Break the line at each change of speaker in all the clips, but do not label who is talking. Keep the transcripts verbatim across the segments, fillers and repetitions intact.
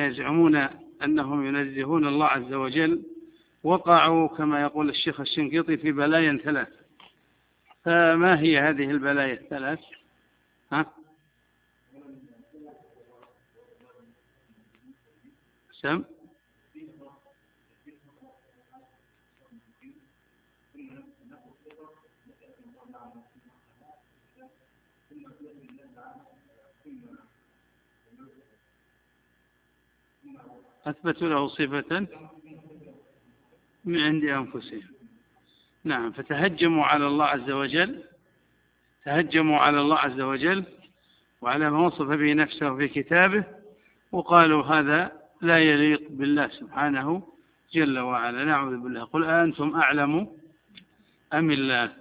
يزعمون أنهم ينزهون الله عز وجل وقعوا كما يقول الشيخ الشنقيطي في بلايا ثلاث. فما هي هذه البلايا الثلاث؟ ها؟ سم؟ أثبتوا له صفة من عند أنفسهم. نعم، فتهجموا على الله عز وجل، تهجموا على الله عز وجل وعلى ما وصف به نفسه في كتابه، وقالوا هذا لا يليق بالله سبحانه جل وعلا. نعوذ بالله. قل أنتم أعلم أم الله؟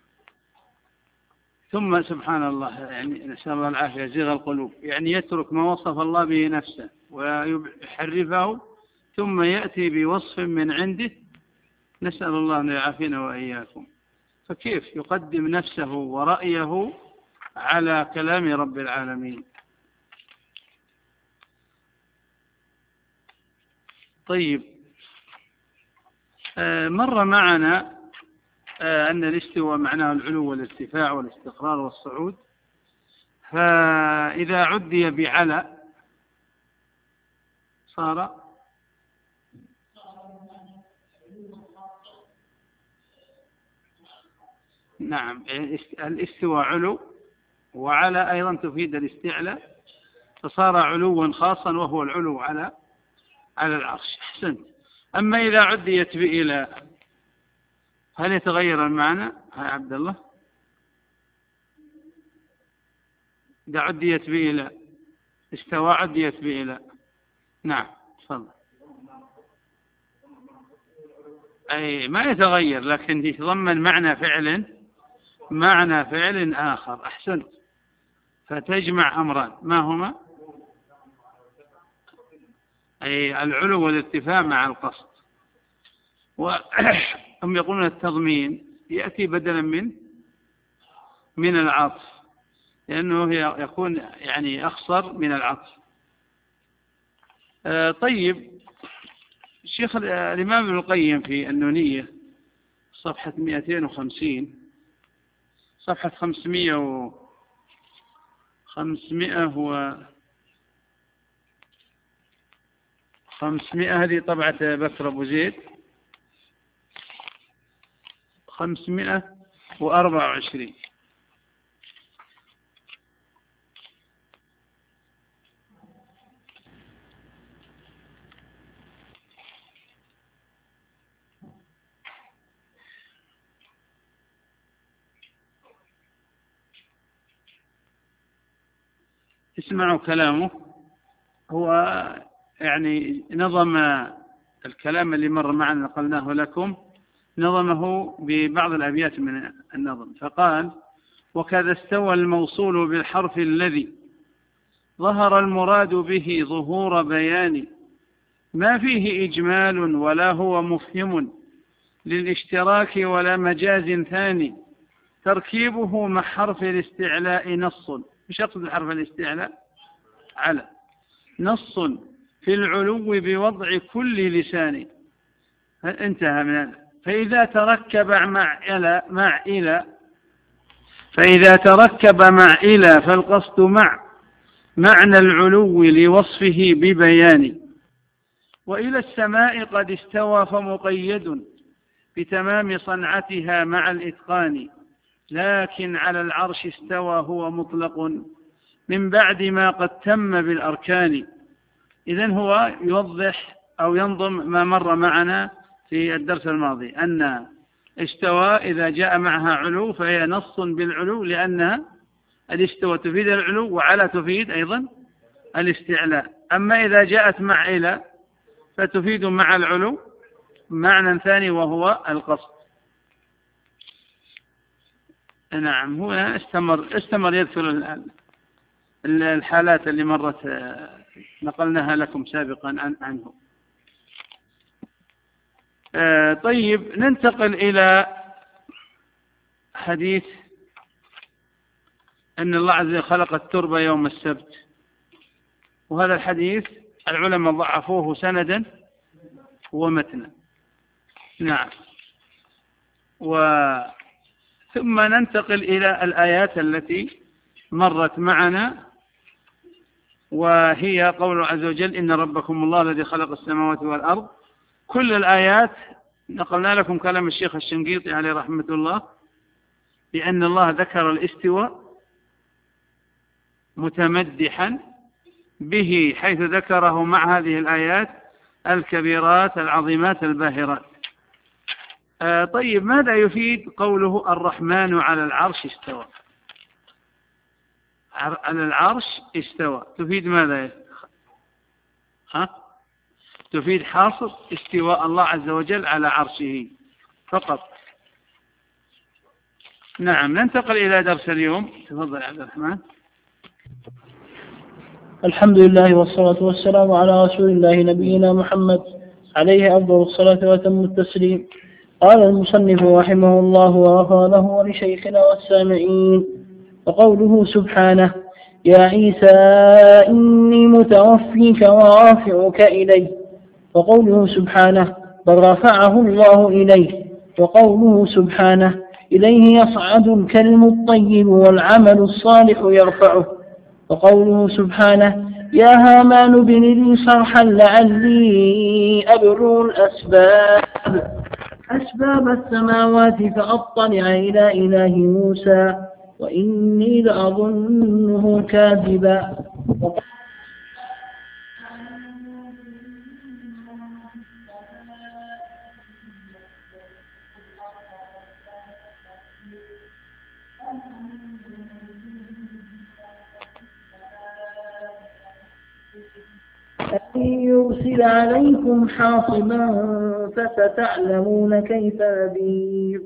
ثم سبحان الله، يعني نسأل الله العافية، زيغ القلوب، يعني يترك ما وصف الله به نفسه ويحرفه ثم يأتي بوصف من عنده، نسأل الله أن يعافينا وإياكم. فكيف يقدم نفسه ورأيه على كلام رب العالمين؟ طيب، مر معنا أن الاستواء معناه العلو والارتفاع والاستقرار والصعود، فإذا عدي بعلى صار نعم، الاستواء علو، وعلى أيضا تفيد الاستعلاء، فصار علوا خاصا وهو العلو على على العرش. أحسنت. أما إذا عديت بإلى هل يتغير المعنى يا عبد الله؟ إذا عديت بإلى استوى عديت بإلى. نعم تفضل. أي ما يتغير، لكن يتضمن معنى فعل معنى فعل آخر. أحسنت. فتجمع أمران، ما هما؟ أي العلو والارتفاع مع القصد. وهم يقولون التضمين يأتي بدلا من من العطف، لأنه يكون يعني أخصر من العطف. آه طيب، الشيخ الإمام ابن القيم في النونية صفحة مئتين وخمسين، صفحة خمسمائة و خمسمائة و خمسمائة، هذه طبعة بكر أبو زيد، خمسمائة وأربعة وعشرين. اسمعوا كلامه. هو يعني نظم الكلام اللي مر معنا نقلناه لكم، نظمه ببعض الأبيات من النظم، فقال: وكذا استوى الموصول بالحرف الذي ظهر المراد به ظهور بيان، ما فيه إجمال ولا هو مفهم للاشتراك ولا مجاز ثاني، تركيبه مع حرف الاستعلاء نص. مش يقصد الحرف الاستعلاء على نص في العلو بوضع كل لسان. انتهى من هذا. فإذا تركب مع إلى مع إلى فإذا تركب مع إلى فالقصد مع معنى العلو لوصفه ببيان. وإلى السماء قد استوى فمقيد بتمام صنعتها مع الإتقان، لكن على العرش استوى هو مطلق من بعد ما قد تم بالأركان. إذن هو يوضح أو ينظم ما مر معنا في الدرس الماضي، أن استوى إذا جاء معها علو فهي نص بالعلو، لأنها الاستوى تفيد العلو، وعلى تفيد أيضا الاستعلاء. أما إذا جاءت مع إلى فتفيد مع العلو معنى ثاني وهو القصد. نعم، هو استمر استمر يذكر الحالات اللي مرت نقلناها لكم سابقا عنه. طيب، ننتقل إلى حديث أن الله عز وجل خلق التربة يوم السبت، وهذا الحديث العلماء ضعفوه سندا ومتنا. نعم. وثم ننتقل إلى الآيات التي مرت معنا، وهي قول عز وجل إن ربكم الله الذي خلق السماوات والأرض. كل الآيات نقلنا لكم كلام الشيخ الشنقيطي عليه رحمة الله بأن الله ذكر الاستواء متمدحا به، حيث ذكره مع هذه الآيات الكبيرات العظيمات الباهرات. آه طيب، ماذا يفيد قوله الرحمن على العرش استوى؟ على العرش استوى تفيد ماذا؟ ها؟ تفيد حاصر استواء الله عز وجل على عرشه فقط. نعم. ننتقل إلى درس اليوم. تفضل عبد الرحمن.
الحمد لله والصلاة والسلام على رسول الله نبينا محمد عليه أفضل الصلاة وأتم التسليم. قال المصنف رحمه الله وغفر له ولشيخنا والسامعين. وقوله سبحانه يا عيسى إني متوفيك ورافعك إلي. وقوله سبحانه بل رفعه الله إليه. وقوله سبحانه إليه يصعد الكلم الطيب والعمل الصالح يرفعه. وقوله سبحانه يا هامان ابن لي صرحا لعلي أبلغ الأسباب أسباب السماوات فأطلع إلى إله موسى وإني لأظنه كاذبا. أن يرسل عليكم حاصبا فستعلمون كيف أدير.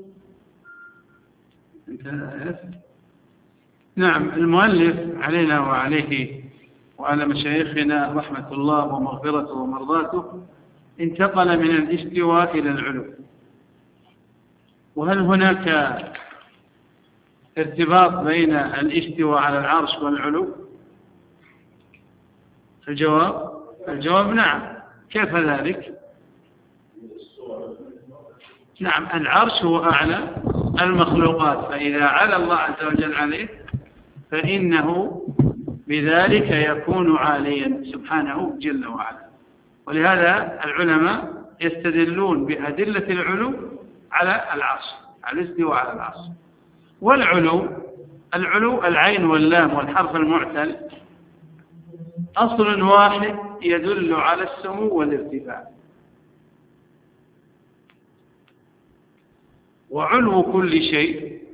نعم. المؤلف علينا وعليه وعلى مشايخنا رحمة الله ومغفرته ومرضاته انتقل من الاستواء إلى العلو. وهل هناك ارتباط بين الاستواء على العرش والعلو؟ الجواب الجواب نعم. كيف ذلك؟ نعم. العرش هو أعلى المخلوقات، فإذا على الله عز وجل عليه فإنه بذلك يكون عاليا سبحانه جل وعلا. ولهذا العلماء يستدلون بأدلة العلو على العرش، على الاستواء على العرش. والعلو العلو العين واللام والحرف المعتل أصل واحد يدل على السمو والارتفاع. وعلو كل شيء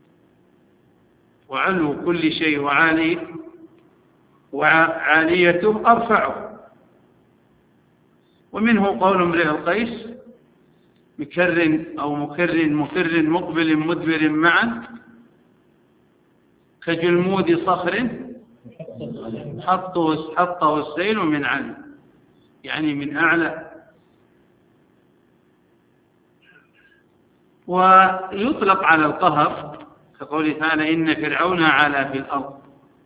وعلو كل شيء وعالي وعاليته أرفعه. ومنه قول امرئ القيس مكر أو مكر مكر مقبل مدبر معا كجلمود صخر حطه حطه السيل من علي، يعني من أعلى. ويطلق على القهر كقوله تعالى إن فرعون علا في الأرض.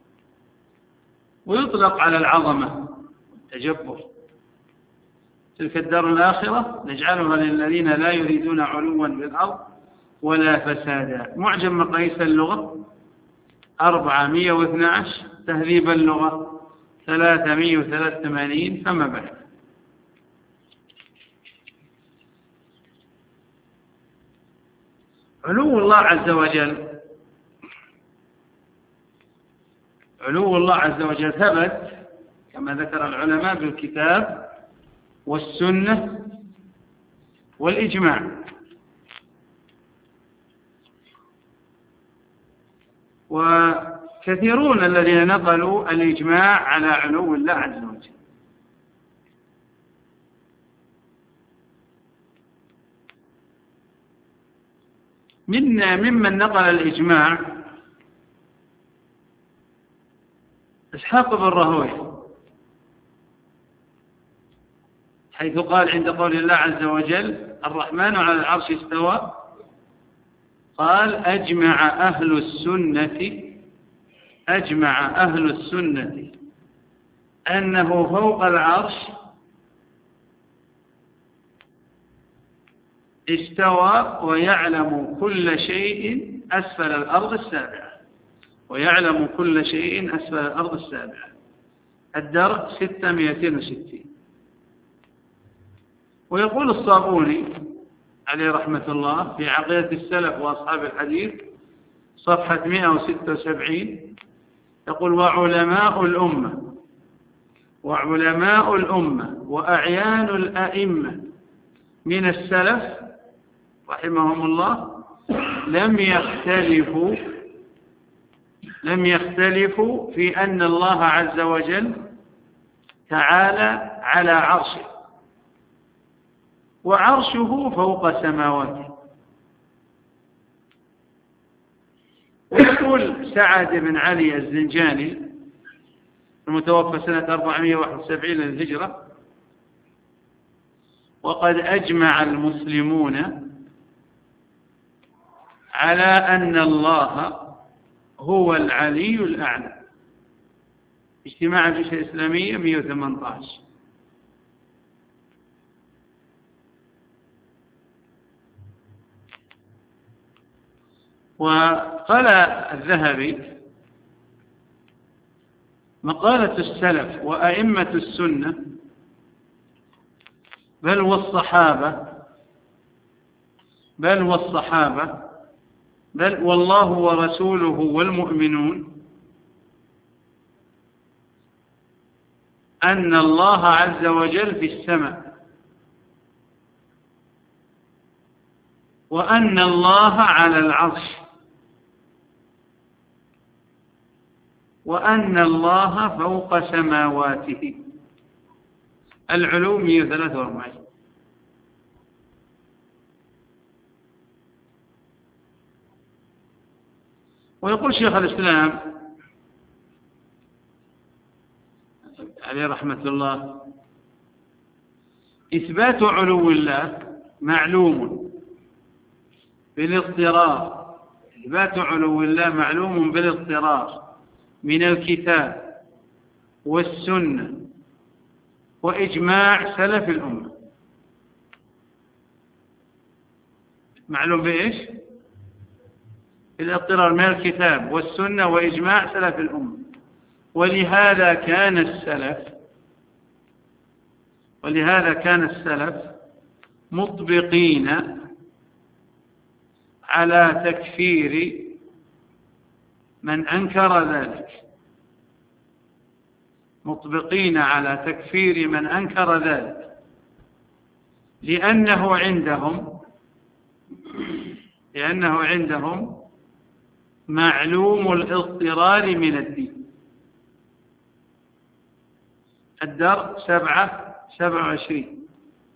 ويطلق على العظمة التجبر. تلك الدار الآخرة نجعلها للذين لا يريدون علوا في الأرض ولا فسادا. معجم مقاييس اللغة أربعمائة واثني عشر، تهذيب اللغة ثلاثمائة وثلاثة وثمانين، فما بعد. علو الله عز وجل علو الله عز وجل ثبت كما ذكر العلماء بالكتاب والسنة والإجماع. وكثيرون الذين نقلوا الإجماع على علو الله عز وجل. منا ممن نقل الإجماع إسحاق بن راهويه، حيث قال عند قول الله عز وجل الرحمن على العرش استوى، قال أجمع أهل السنة أجمع أهل السنة أنه فوق العرش استوى ويعلم كل شيء أسفل الأرض السابعة، ويعلم كل شيء أسفل الأرض السابعة. الدرء ستمائة وستين. ويقول الصابوني عليه رحمة الله في عقيدة السلف وأصحاب الحديث صفحة مائة وستة وسبعين، يقول: وعلماء الأمة وعلماء الأمة وأعيان الأئمة من السلف رحمهم الله لم يختلفوا لم يختلفوا في أن الله عز وجل تعالى على عرشه، وعرشه فوق سماواته. ويقول سعد بن علي الزنجاني المتوفى سنة أربعمائة وواحد وسبعين للهجرة: وقد أجمع المسلمون على أن الله هو العلي الأعلى. اجتماع الجيش الإسلامية مئة وثمانية عشر. وقال الذهبي: مقالة السلف وأئمة السنة بل والصحابة بل والصحابة بل والله ورسوله والمؤمنون أن الله عز وجل في السماء، وأن الله على العرش، وأن الله فوق سماواته. العلو مئة وثلاثة وأربعين. ويقول شيخ الإسلام عليه رحمة الله: إثبات علو الله معلوم بالاضطرار إثبات علو الله معلوم بالاضطرار من الكتاب والسنة وإجماع سلف الأمة. معلوم بإيش؟ بالاضطرار من الكتاب والسنة وإجماع سلف الأمة. ولهذا كان السلف ولهذا كان السلف مطبقين على تكفير من أنكر ذلك مطبقين على تكفير من أنكر ذلك لأنه عندهم لأنه عندهم معلوم الاضطرار من الدين. الدرء سبعة سبعة وعشرين.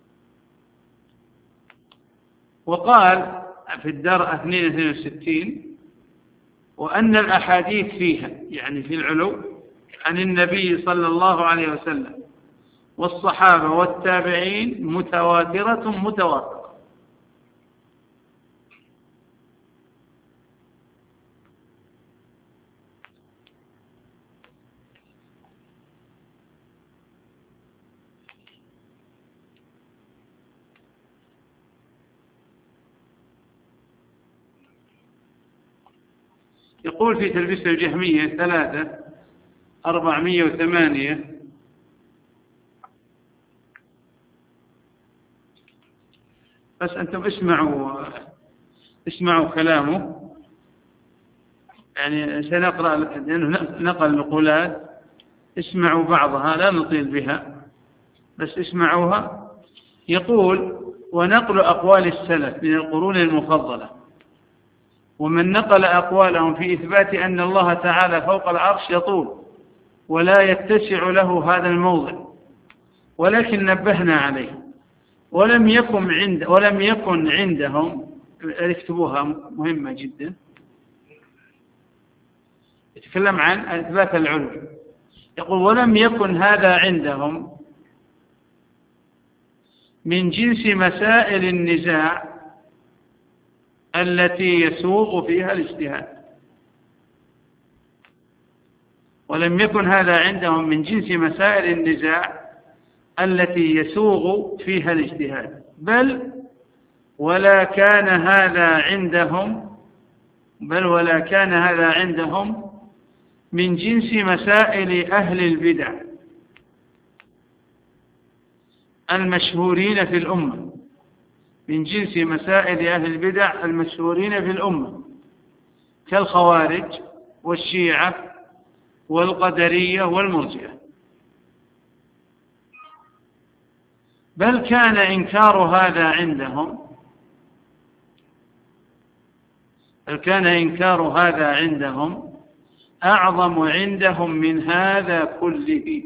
وقال في الدرء اثنين اثنين وستين: وأن الأحاديث فيها يعني في العلو عن النبي صلى الله عليه وسلم والصحابة والتابعين متواترة متواترة. يقول في تلبيس الجهمية ثلاثة أربعمائة وثمانية: بس أنتم اسمعوا اسمعوا كلامه، يعني سنقرأ لأنه نقل نقولات، اسمعوا بعضها لا نطيل بها بس اسمعوها. يقول: ونقل أقوال السلف من القرون المفضلة ومن نقل أقوالهم في إثبات أن الله تعالى فوق العرش يطول ولا يتسع له هذا الموضع، ولكن نبهنا عليه ولم يكن عند ولم يكن عندهم، اكتبوها مهمة جدا، يتكلم عن إثبات العلو. يقول: ولم يكن هذا عندهم من جنس مسائل النزاع التي يسوغ فيها الاجتهاد. ولم يكن هذا عندهم من جنس مسائل النزاع التي يسوغ فيها الاجتهاد، بل ولا كان هذا عندهم بل ولا كان هذا عندهم من جنس مسائل أهل البدع المشهورين في الأمة من جنس مسائل أهل البدع المشهورين في الأمة كالخوارج والشيعة والقدرية والمرجئة، بل كان إنكار هذا عندهم بل كان إنكار هذا عندهم أعظم عندهم من هذا كله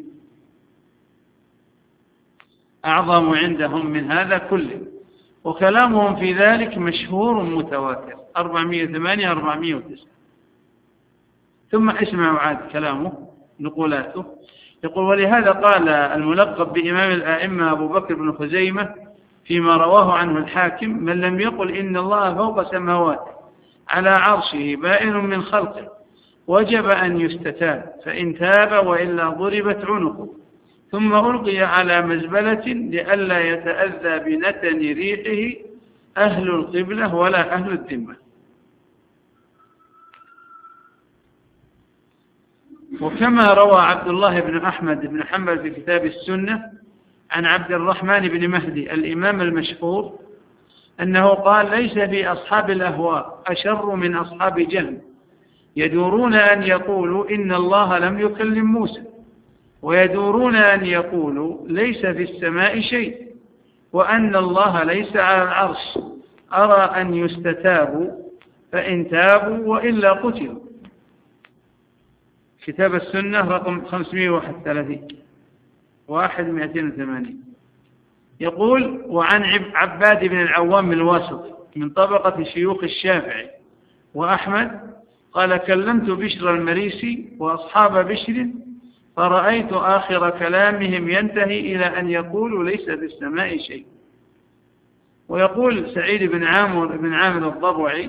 أعظم عندهم من هذا كله وكلامهم في ذلك مشهور متواتر أربعمائة وثمانية أربعمائة وتسعة. ثم اسمعوا عاد كلامه نقولاته، يقول: ولهذا قال الملقب بإمام الآئمة أبو بكر بن خزيمة فيما رواه عنه الحاكم: من لم يقل إن الله فوق سماواته على عرشه بائن من خلقه وجب أن يستتاب، فإن تاب وإلا ضربت عنقه ثم ألقي على مزبلة لئلا يتأذى بنتن ريحه أهل القبلة ولا أهل الذمة. وكما روى عبد الله بن أحمد بن حنبل في كتاب السنة عن عبد الرحمن بن مهدي الإمام المشهور أنه قال: ليس في أصحاب الأهواء أشر من أصحاب جهل يدورون أن يقولوا إن الله لم يكلم موسى، ويدورون أن يقولوا ليس في السماء شيء، وأن الله ليس على العرش، أرى أن يستتابوا فإن تابوا وإلا قتلوا. كتاب السنة رقم خمسمائة وواحد وثلاثين واحد مئتين وثمانين. يقول: وعن عباد بن العوام الواسط من طبقة شيوخ الشافعي وأحمد قال: كلمت بشر المريسي وأصحاب بشر فرأيت آخر كلامهم ينتهي إلى أن يقولوا ليس في السماء شيء. ويقول سعيد بن عامر بن عامر الضبعي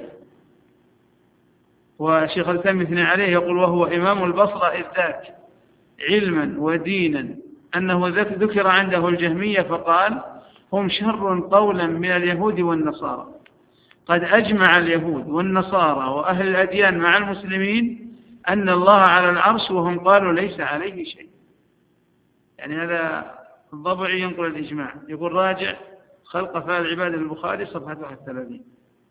وشيخ الإسلام يثني عليه، يقول: وهو إمام البصرة إذ ذاك علما ودينا، أنه ذكر عنده الجهمية فقال: هم شر قولا من اليهود والنصارى، قد أجمع اليهود والنصارى وأهل الأديان مع المسلمين أن الله على العرش وهم قالوا ليس عليه شيء. يعني هذا الضبعي ينقل الإجماع. يقول: راجع خلق أفعال العباد البخاري صفحة واحد وثلاثين.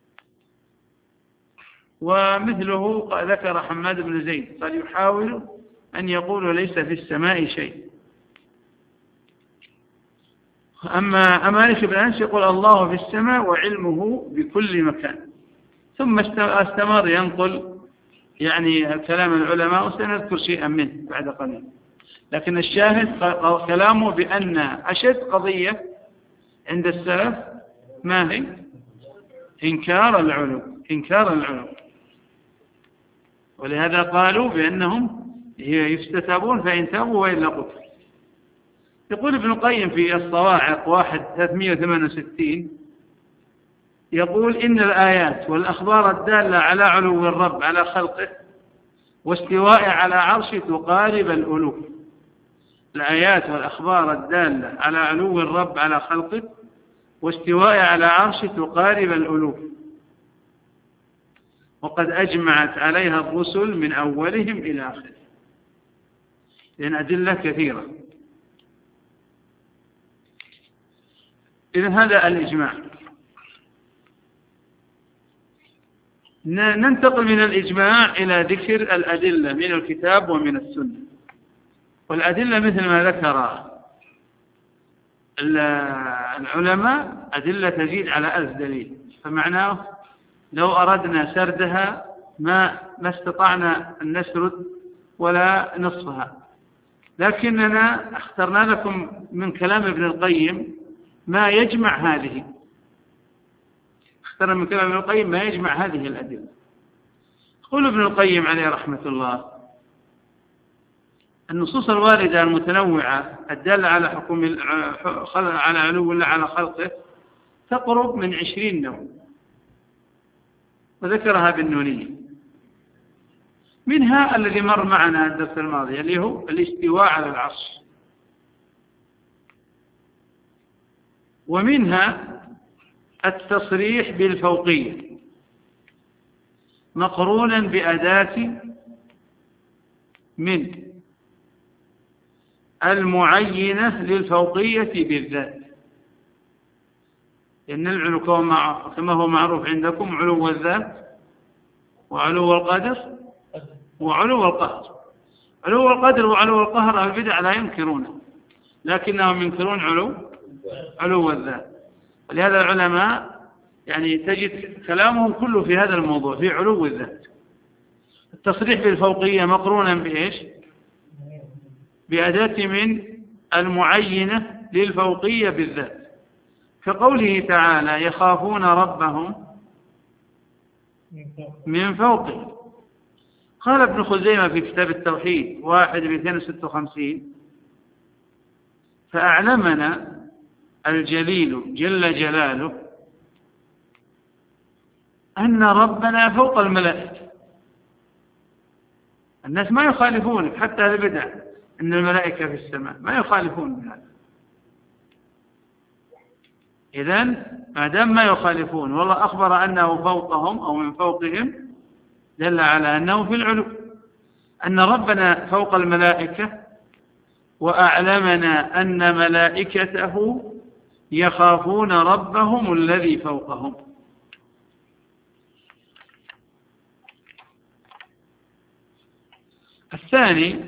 ومثله ذكر حماد بن زيد قال: يحاول أن يقول ليس في السماء شيء. أما مالك بن أنس يقول: الله في السماء وعلمه بكل مكان. ثم استمر ينقل يعني كلام العلماء، وسنذكر شيئا منه بعد قليل. لكن الشاهد كلامه بأن أشد قضية عند السلف ما هي؟ إنكار العلو إنكار العلو ولهذا قالوا بأنهم يستتابون فإن تابوا وإلا قتلوا. يقول ابن القيم في الصواعق واحد ثلاثمائة وثمانية وستين، يقول: إن الآيات والأخبار الدالة على علو الرب على خلقه واستواء على عرشه تقارب الألوف. الآيات والأخبار الدالة على علو الرب على خلقه واستواء على عرشه تقارب الألوف، وقد أجمعت عليها الرسل من أولهم إلى آخره، لأن أدلة كثيرة. إذن هذا الإجماع. ننتقل من الإجماع إلى ذكر الأدلة من الكتاب ومن السنة. والأدلة مثل ما ذكر العلماء أدلة تزيد على ألف دليل، فمعناه لو أردنا سردها ما ما استطعنا أن نسرد ولا نصفها، لكننا اخترنا لكم من كلام ابن القيم ما يجمع هذه اخترنا من كلام ابن القيم ما يجمع هذه الأدلة. يقول ابن القيم عليه رحمة الله: النصوص الواردة المتنوعة الدالة على حكم على علو الله على خلقه تقرب من عشرين نوع، وذكرها بالنونية. منها الذي مر معنا الدرس الماضي اللي هو الاستواء على العرش، ومنها التصريح بالفوقية مقرونا بأداة من المعينة للفوقية بالذات، لأن العلو كما هو معروف عندكم علو الذات وعلو القدر وعلو القهر. علو القدر وعلو القهر أهل البدع لا ينكرونه، لكنهم ينكرون علو علو الذات. ولهذا العلماء يعني تجد كلامهم كله في هذا الموضوع، في علو الذات. التصريح بالفوقية مقرونا بإيش؟ بأداة من المعينة للفوقية بالذات، كقوله تعالى يخافون ربهم من فوقهم. قال ابن خزيمة في كتاب التوحيد واحد مئتين وستة وخمسين: فأعلمنا الجليل جل جلاله أن ربنا فوق الملائكة. الناس ما يخالفونك، حتى أهل البدع، أن الملائكة في السماء ما يخالفون بهذا. إذن ما دام ما يخالفون والله أخبر أنه فوقهم أو من فوقهم، دل على أنه في العلو، أن ربنا فوق الملائكة، وأعلمنا أن ملائكته يخافون ربهم الذي فوقهم. الثاني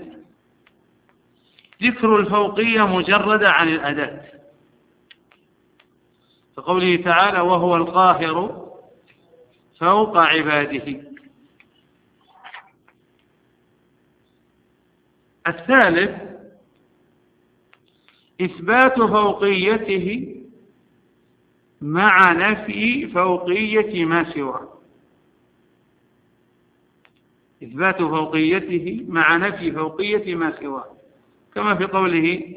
ذكر الفوقية مجردة عن الأداة، كقوله تعالى وهو القاهر فوق عباده. الثالث إثبات فوقيته مع نفي فوقية ما سواه. إثبات فوقيته مع نفي فوقية ما سواه، كما في قوله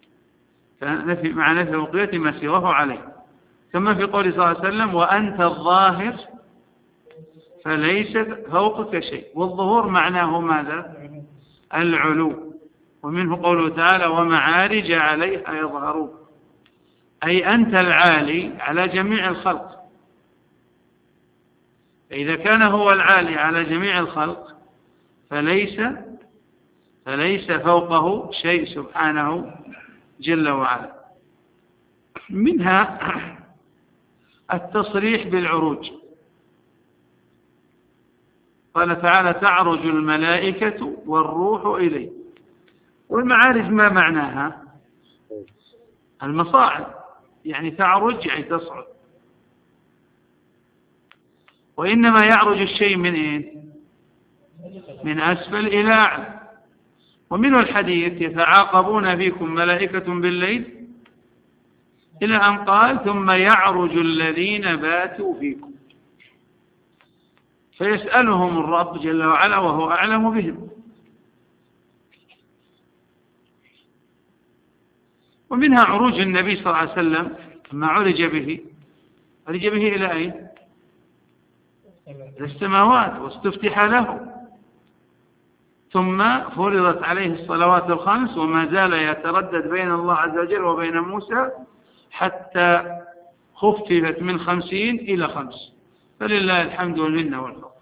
مع نفي فوقية ما سواه عليه، كما في قوله صلى الله عليه وسلم وأنت الظاهر فليس فوقك شيء. والظهور معناه ماذا؟ العلو. ومنه قوله تعالى ومعارج عليها يظهرون، أي أنت العالي على جميع الخلق. فإذا كان هو العالي على جميع الخلق فليس فليس فوقه شيء سبحانه جل وعلا. منها التصريح بالعروج، قال تعالى تعرج الملائكة والروح إليه. والمعارج ما معناها؟ المصاعد، يعني تعرج يعني تصعد. وإنما يعرج الشيء من إيه؟ من أسفل إلى أعلى. ومنه الحديث يتعاقبون فيكم ملائكة بالليل إلى أن قال ثم يعرج الذين باتوا فيكم فيسألهم الرب جل وعلا وهو أعلم بهم. ومنها عروج النبي صلى الله عليه وسلم لما عرج به، عرج به إلى أين؟ إلى السماوات، واستفتح له، ثم فرضت عليه الصلوات الخمس، وما زال يتردد بين الله عز وجل وبين موسى حتى خففت من خمسين إلى خمس، فلله الحمد والمنة والفضل.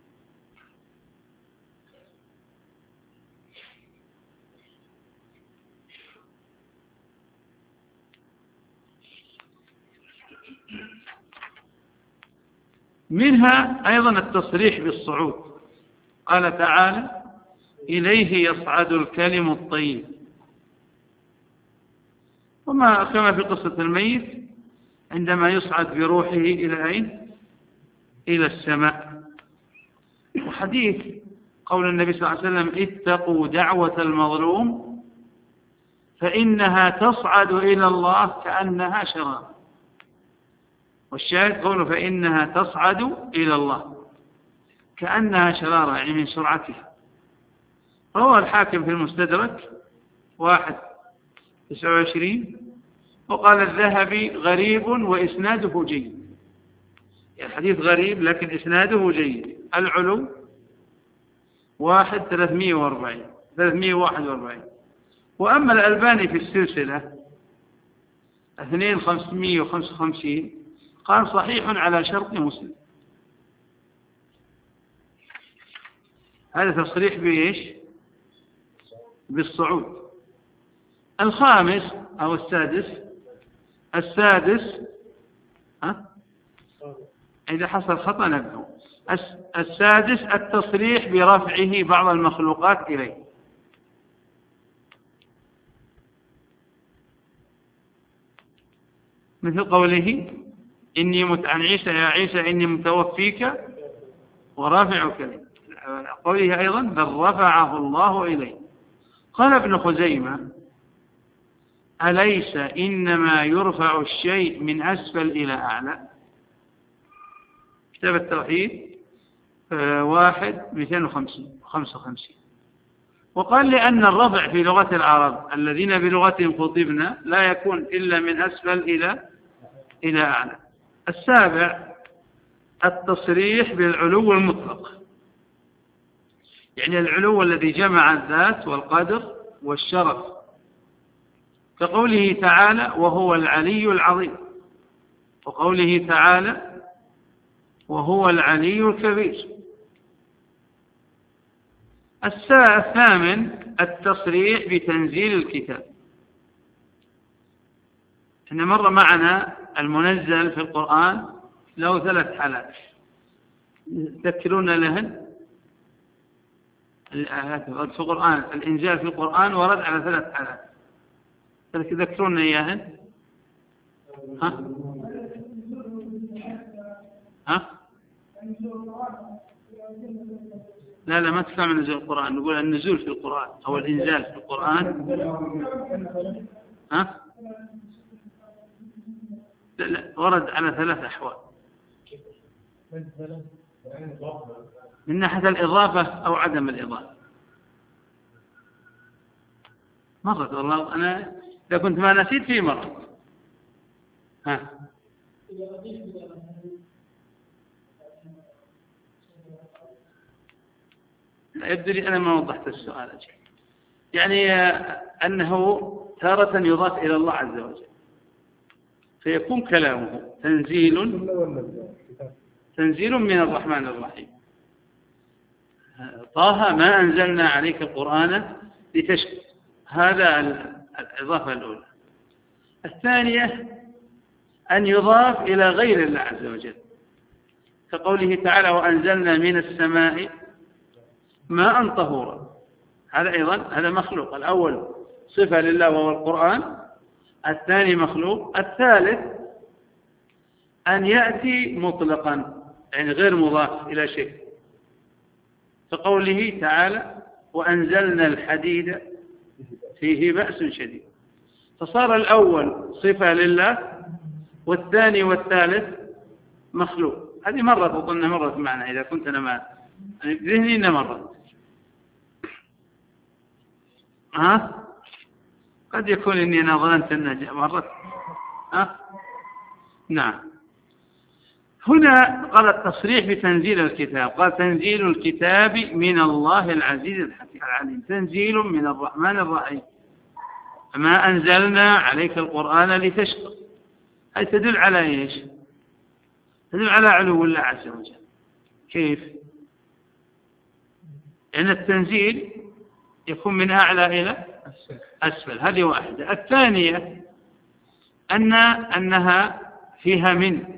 منها أيضا التصريح بالصعود، قال تعالى إليه يصعد الكلم الطيب، وما كما في قصة الميت عندما يصعد بروحه إلى أين؟ إلى السماء. وحديث قول النبي صلى الله عليه وسلم اتقوا دعوة المظلوم فإنها تصعد إلى الله كأنها شراب. والشاهد قوله فإنها تصعد إلى الله كأنها شرارة، يعني من سرعتها. رواه الحاكم في المستدرك واحد تسعة وعشرين، وقال الذهبي غريب وإسناده جيد. يعني الحديث غريب لكن إسناده جيد. العلو واحد ثلاثمائة وأربعين ثلاثمائة وواحد وأربعين. وأما الألباني في السلسلة اثنين خمسمائة وخمسة وخمسين قال صحيح على شرط مسلم. هذا تصريح بإيش؟ بالصعود. الخامس أو السادس السادس ها؟ إذا حصل خطأ نبه. السادس التصريح برفعه بعض المخلوقات إليه، مثل قوله إني مت... عن عيسى يا عيسى إني متوفيك ورافعك لي، قوله أيضا بل رفعه الله إليه. قال ابن خزيمة أليس إنما يرفع الشيء من أسفل إلى أعلى؟ كتاب التوحيد واحد مئتين وخمسين وخمسة وخمسين. وقال لأن الرفع في لغة العرب الذين بلغتهم خطبنا لا يكون إلا من أسفل إلى إلى أعلى. السابع التصريح بالعلو المطلق، يعني العلو الذي جمع الذات والقدر والشرف، كقوله تعالى وهو العلي العظيم، وقوله تعالى وهو العلي الكبير. الثامن التصريح بتنزيل الكتاب. إن مر معنا المنزل في القرآن له ثلاث حالات تذكرون لهن في القرآن. الإنزال في القرآن ورد على ثلاث حالات تذكرون إياهن. ها؟ ها؟ لا لا ما تسمع من نزول القرآن، نقول النزول في القرآن أو الإنزال في القرآن. ها؟ لا لا ورد على ثلاث أحوال، من ناحية الإضافة أو عدم الإضافة. مرت والله أنا إذا كنت ما نسيت في مرة. ها؟ لا يبدو لي أنا ما وضحت السؤال أجل. يعني أنه تارة يضاف إلى الله عز وجل فيكون كلامه تنزيل تنزيل من الرحمن الرحيم. طه ما أنزلنا عليك القرآن لتشكر، هذا الإضافة الأولى. الثانية أن يضاف إلى غير الله عز وجل، كقوله تعالى وأنزلنا من السماء ماء طهورا، هذا أيضا هذا مخلوق. الأول صفة لله وهو القرآن، الثاني مخلوق. الثالث أن يأتي مطلقا يعني غير مضاف إلى شيء، كقوله تعالى وأنزلنا الحديد فيه بأس شديد، فصار الأول صفة لله والثاني والثالث مخلوق. هذه مرة أظن مرت معنا إذا كنت أنا ما ذهني إنها مرت. ها؟ قد يكون إني أنا ظننت أنها مرت. ها؟ نعم. هنا قال التصريح بتنزيل الكتاب، قال تنزيل الكتاب من الله العزيز الحكيم العليم، تنزيل من الرحمن الرحيم. ما أنزلنا عليك القرآن لتشقى، هذه تدل على إيش؟ تدل على علو الله عز وجل. كيف؟ لأن التنزيل يكون من أعلى إلى أسفل، هذه واحدة. الثانية أن أنها فيها من،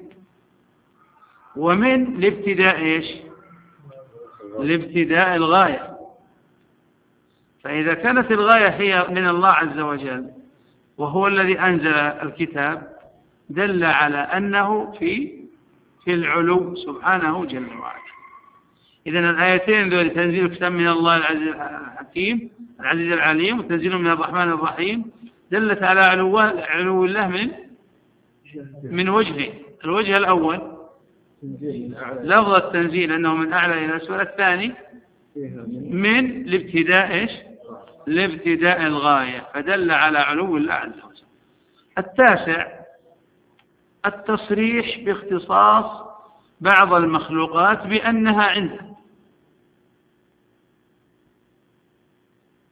ومن لابتداء إيش؟ لابتداء الغاية. فإذا كانت الغاية هي من الله عز وجل وهو الذي أنزل الكتاب دل على أنه في في العلو سبحانه جل وعلا. إذن الآيتين ذول تنزيل الكتاب من الله العزيز الحكيم العزيز العليم وتنزيل من الرحمن الرحيم دلت على علو علو الله من من وجهين. الوجه الأول لفظ التنزيل أنه من أعلى إلى أسفل، الثاني من الابتداء إيش؟ لابتداء الغاية، فدل على علو الله عز وجل. التاسع التصريح باختصاص بعض المخلوقات بأنها عنده،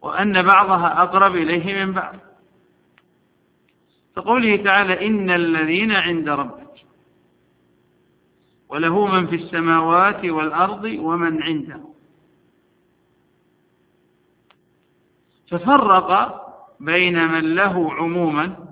وأن بعضها أقرب إليه من بعض. فقوله تعالى إن الذين عند ربك وله من في السماوات والأرض ومن عنده، ففرق بين من له عموما،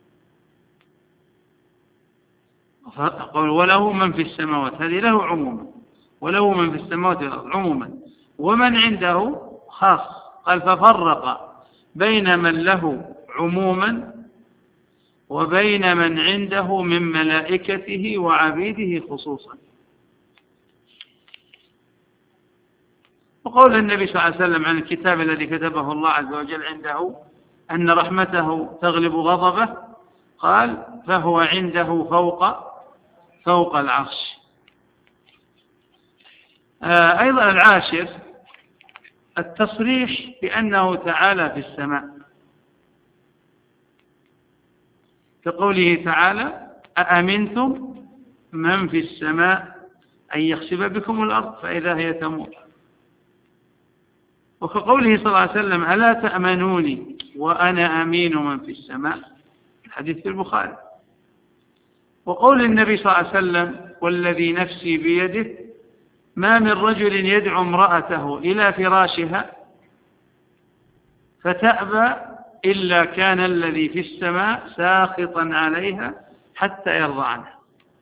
قول وله من في السماوات، هذه له عموما، وله من في السماوات والأرض عموما، ومن عنده خاص. قال ففرق بين من له عموما وبين من عنده من ملائكته وعبيده خصوصا. وقول النبي صلى الله عليه وسلم عن الكتاب الذي كتبه الله عز وجل عنده أن رحمته تغلب غضبه، قال فهو عنده فوق فوق العرش. آه أيضا العاشر التصريح بأنه تعالى في السماء، كقوله تعالى أأمنتم من في السماء أن يخسف بكم الأرض فإذا هي تمور، وكقوله صلى الله عليه وسلم ألا تأمنوني وأنا أمين من في السماء، الحديث في البخاري. وقول النبي صلى الله عليه وسلم والذي نفسي بيده ما من رجل يدعو امرأته إلى فراشها فتأبى إلا كان الذي في السماء ساخطا عليها حتى يرضى عنها.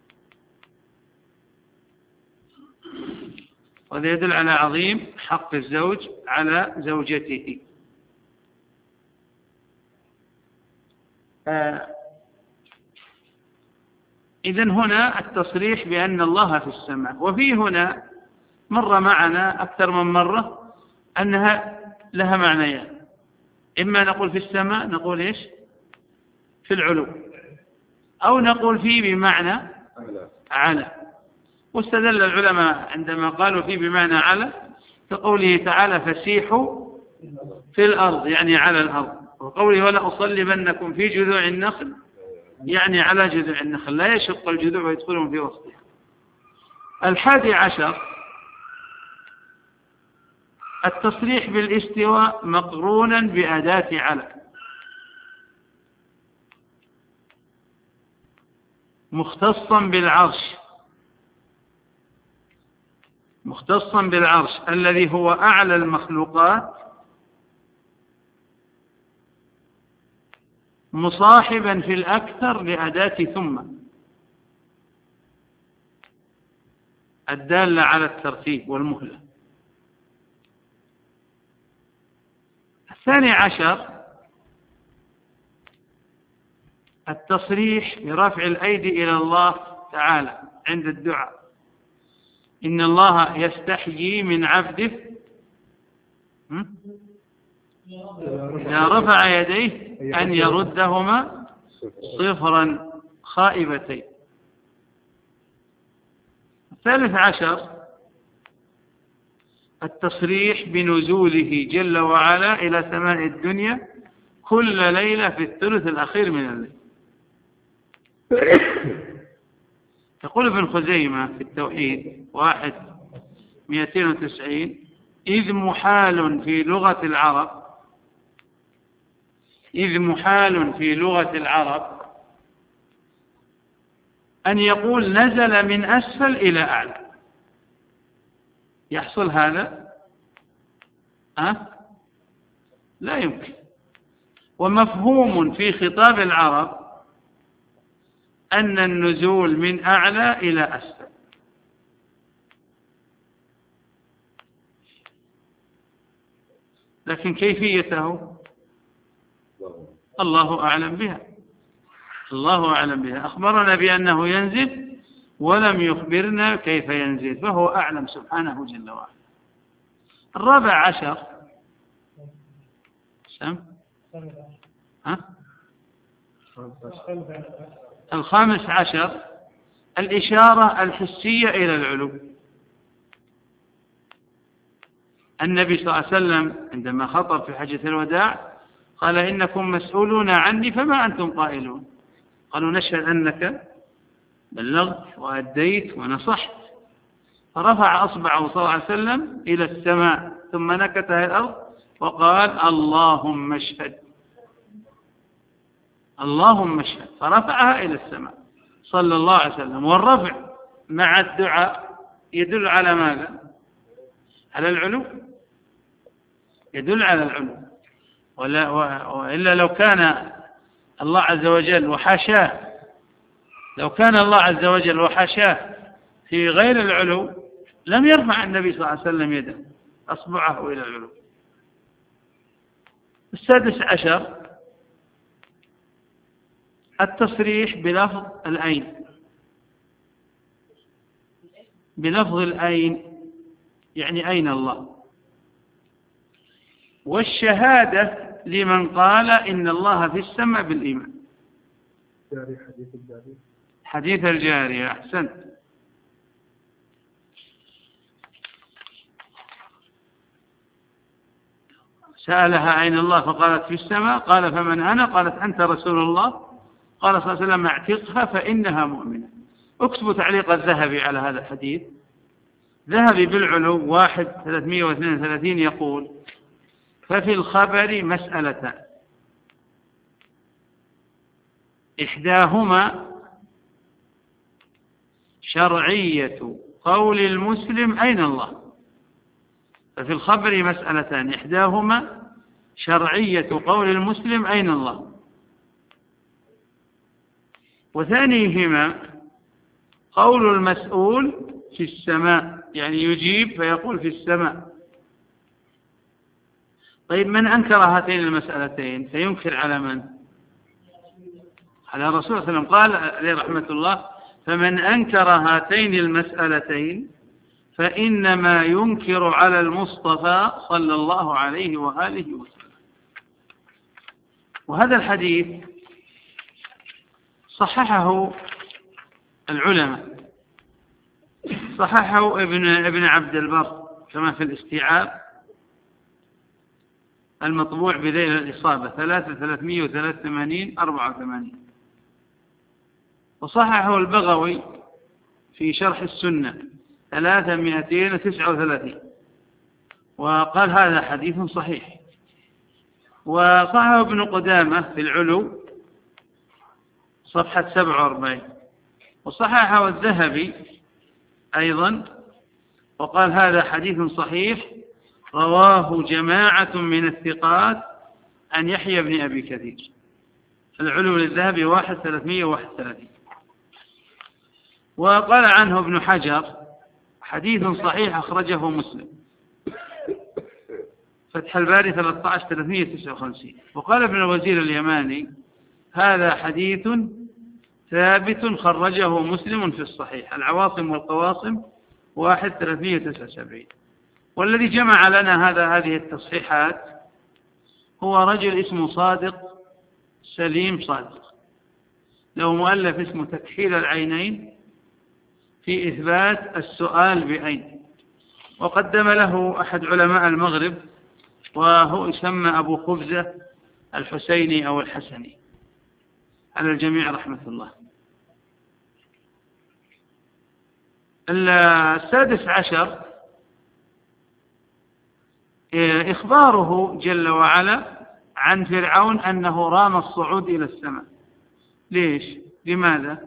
وهذا يدل على عظيم حق الزوج على زوجته. آه إذن هنا التصريح بأن الله في السماء. وفي هنا مر معنا أكثر من مرة أنها لها معنيان، إما نقول في السماء نقول إيش في العلو، أو نقول في بمعنى على. واستدل العلماء عندما قالوا في بمعنى على كقوله تعالى فسيحوا في الأرض يعني على الأرض، وقوله ولا أصلبنكم في جذوع النخل يعني على جذوع النخل، لا يشق الجذوع ويدخلهم في وسطها. الحادي عشر التصريح بالاستواء مقرونا بأداة على، مختصا بالعرش مختصا بالعرش الذي هو أعلى المخلوقات، مصاحبا في الأكثر لأداة ثم الدالة على الترتيب والمهلة. الثاني عشر التصريح برفع الأيدي إلى الله تعالى عند الدعاء، إن الله يستحيي من عبده إذا رفع يديه أن يردهما صفرا خائبتين. الثالث عشر التصريح بنزوله جل وعلا إلى سماء الدنيا كل ليلة في الثلث الأخير من الليل. يقول ابن خزيمة في التوحيد واحد مئتين وتسعين إذ محال في لغة العرب إذ محال في لغة العرب أن يقول نزل من أسفل إلى أعلى، يحصل هذا؟ أه؟ لا يمكن. ومفهوم في خطاب العرب أن النزول من أعلى إلى أسفل، لكن كيفيته الله أعلم بها الله أعلم بها. أخبرنا بأنه ينزل ولم يخبرنا كيف ينزل، فهو أعلم سبحانه جل وعلا. الرابع عشر سم ها؟ الخامس عشر الإشارة الحسية إلى العلو. النبي صلى الله عليه وسلم عندما خطب في حجة الوداع قال إنكم مسؤولون عني فما أنتم قائلون؟ قالوا نشهد أنك بلغت وأديت ونصحت. فرفع أصبعه صلى الله عليه وسلم إلى السماء ثم نكتها الأرض وقال اللهم اشهد، اللهم اشهد، فرفعها إلى السماء صلى الله عليه وسلم. والرفع مع الدعاء يدل على ماذا؟ على العلو، يدل على العلو. ولا وإلا لو كان الله عز وجل وحاشاه، لو كان الله عز وجل وحاشاه في غير العلو لم يرفع النبي صلى الله عليه وسلم يده أصبعه إلى العلو. السادس عشر التصريح بلفظ الأين، بلفظ الأين يعني أين الله، والشهادة لمن قال إن الله في السماء بالإيمان.
حديث الجارية،
حديث الجارية، أحسنت. سألها أين الله فقالت في السماء، قال فمن أنا؟ قالت أنت رسول الله. قال صلى الله عليه وسلم اعتقها فإنها مؤمنة. اكتبوا تعليق الذهبي على هذا الحديث. ذهبي بالعلو واحد ثلاثمائة واثنين وثلاثين يقول ففي الخبر مسألتان، إحداهما شرعية قول المسلم أين الله. ففي الخبر مسألتان، إحداهما شرعية قول المسلم أين الله، وثانيهما قول المسؤول في السماء، يعني يجيب فيقول في السماء. طيب من أنكر هاتين المسألتين فينكر على من؟ على الرسول صلى الله عليه وسلم. قال عليه رحمة الله فمن أنكر هاتين المسألتين فإنما ينكر على المصطفى صلى الله عليه وآله وسلم. وهذا الحديث صححه العلماء، صححه ابن ابن عبد البر كما في الاستيعاب المطبوع بذيل الإصابة ثلاثة ثلاثمائة وثلاثة وثمانين أربعة وثمانين، وصححه البغوي في شرح السنة ثلاثة مئتين وتسعة وثلاثين، وقال هذا حديث صحيح. وصححه ابن قدامة في العلو صفحة سبعة وأربعين، وصححه الذهبي أيضا وقال هذا حديث صحيح رواه جماعة من الثقات عن يحيى بن أبي كثير. العلو للذهبي واحد ثلاثمائة وواحد وثلاثين. وقال عنه ابن حجر حديث صحيح أخرجه مسلم فتح الباري ثلاثة عشر ثلاثمائة وتسعة وخمسين. وقال ابن الوزير اليماني هذا حديث ثابت خرجه مسلم في الصحيح العواصم والقواصم واحد ثلاثمائة وتسعة وسبعين. والذي جمع لنا هذا هذه التصحيحات هو رجل اسمه صادق سليم صادق، له مؤلف اسمه تكحيل العينين في إثبات السؤال بأين، وقدم له أحد علماء المغرب وهو يسمى أبو خبزة الحسيني أو الحسني، على الجميع رحمة الله. السادس عشر إخباره جل وعلا عن فرعون أنه رام الصعود إلى السماء. ليش؟ لماذا؟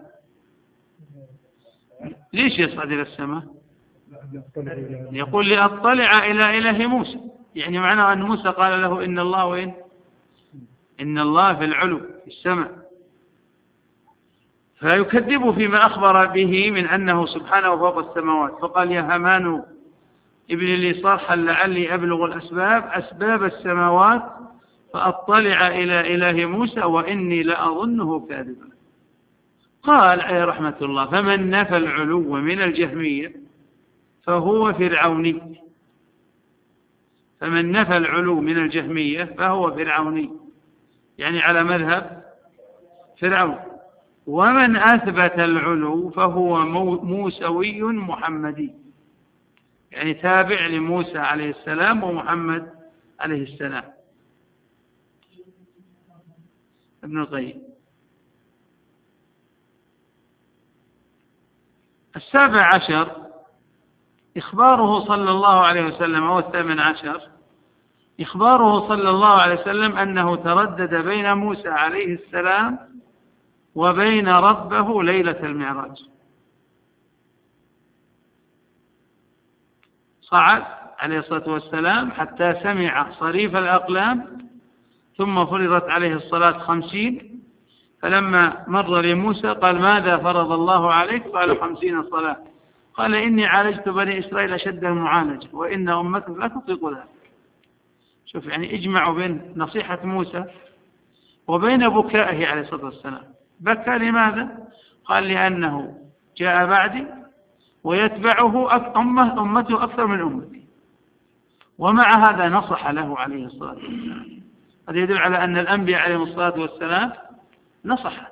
ليش يصعد إلى السماء؟ يقول لأطلع إلى إله موسى، يعني معناه أن موسى قال له إن الله وين؟ إن الله في العلو في السماء، فيكذب فيما أخبر به من أنه سبحانه فوق السماوات. فقال يا هامان ابن لي صرحا لعلي أبلغ الأسباب أسباب السماوات فأطلع إلى إله موسى وإني لأظنه كاذبا. قال عليه رحمة الله فمن نفى العلو من الجهمية فهو فرعوني، فمن نفى العلو من الجهمية فهو فرعوني، يعني على مذهب فرعون. ومن أثبت العلو فهو موسوي محمدي، يعني تابع لموسى عليه السلام ومحمد عليه السلام. ابن القيم. السابع عشر إخباره صلى الله عليه وسلم، أو الثامن عشر إخباره صلى الله عليه وسلم أنه تردد بين موسى عليه السلام وبين ربه ليلة المعراج، صعد عليه الصلاة والسلام حتى سمع صريف الأقلام، ثم فرضت عليه الصلاة خمسين، فلما مر لموسى قال ماذا فرض الله عليك؟ قال خمسين صلاة. قال إني عالجت بني إسرائيل أشد المعالجة وإن أمتك لا تطيق ذلك. شوف يعني اجمعوا بين نصيحة موسى وبين بكائه عليه الصلاة والسلام. بكى لماذا؟ قال لأنه جاء بعدي ويتبعه أمه أمته أكثر من أمتي، ومع هذا نصح له عليه الصلاة والسلام. هذا يدل على أن الأنبياء عليهم الصلاة والسلام نصح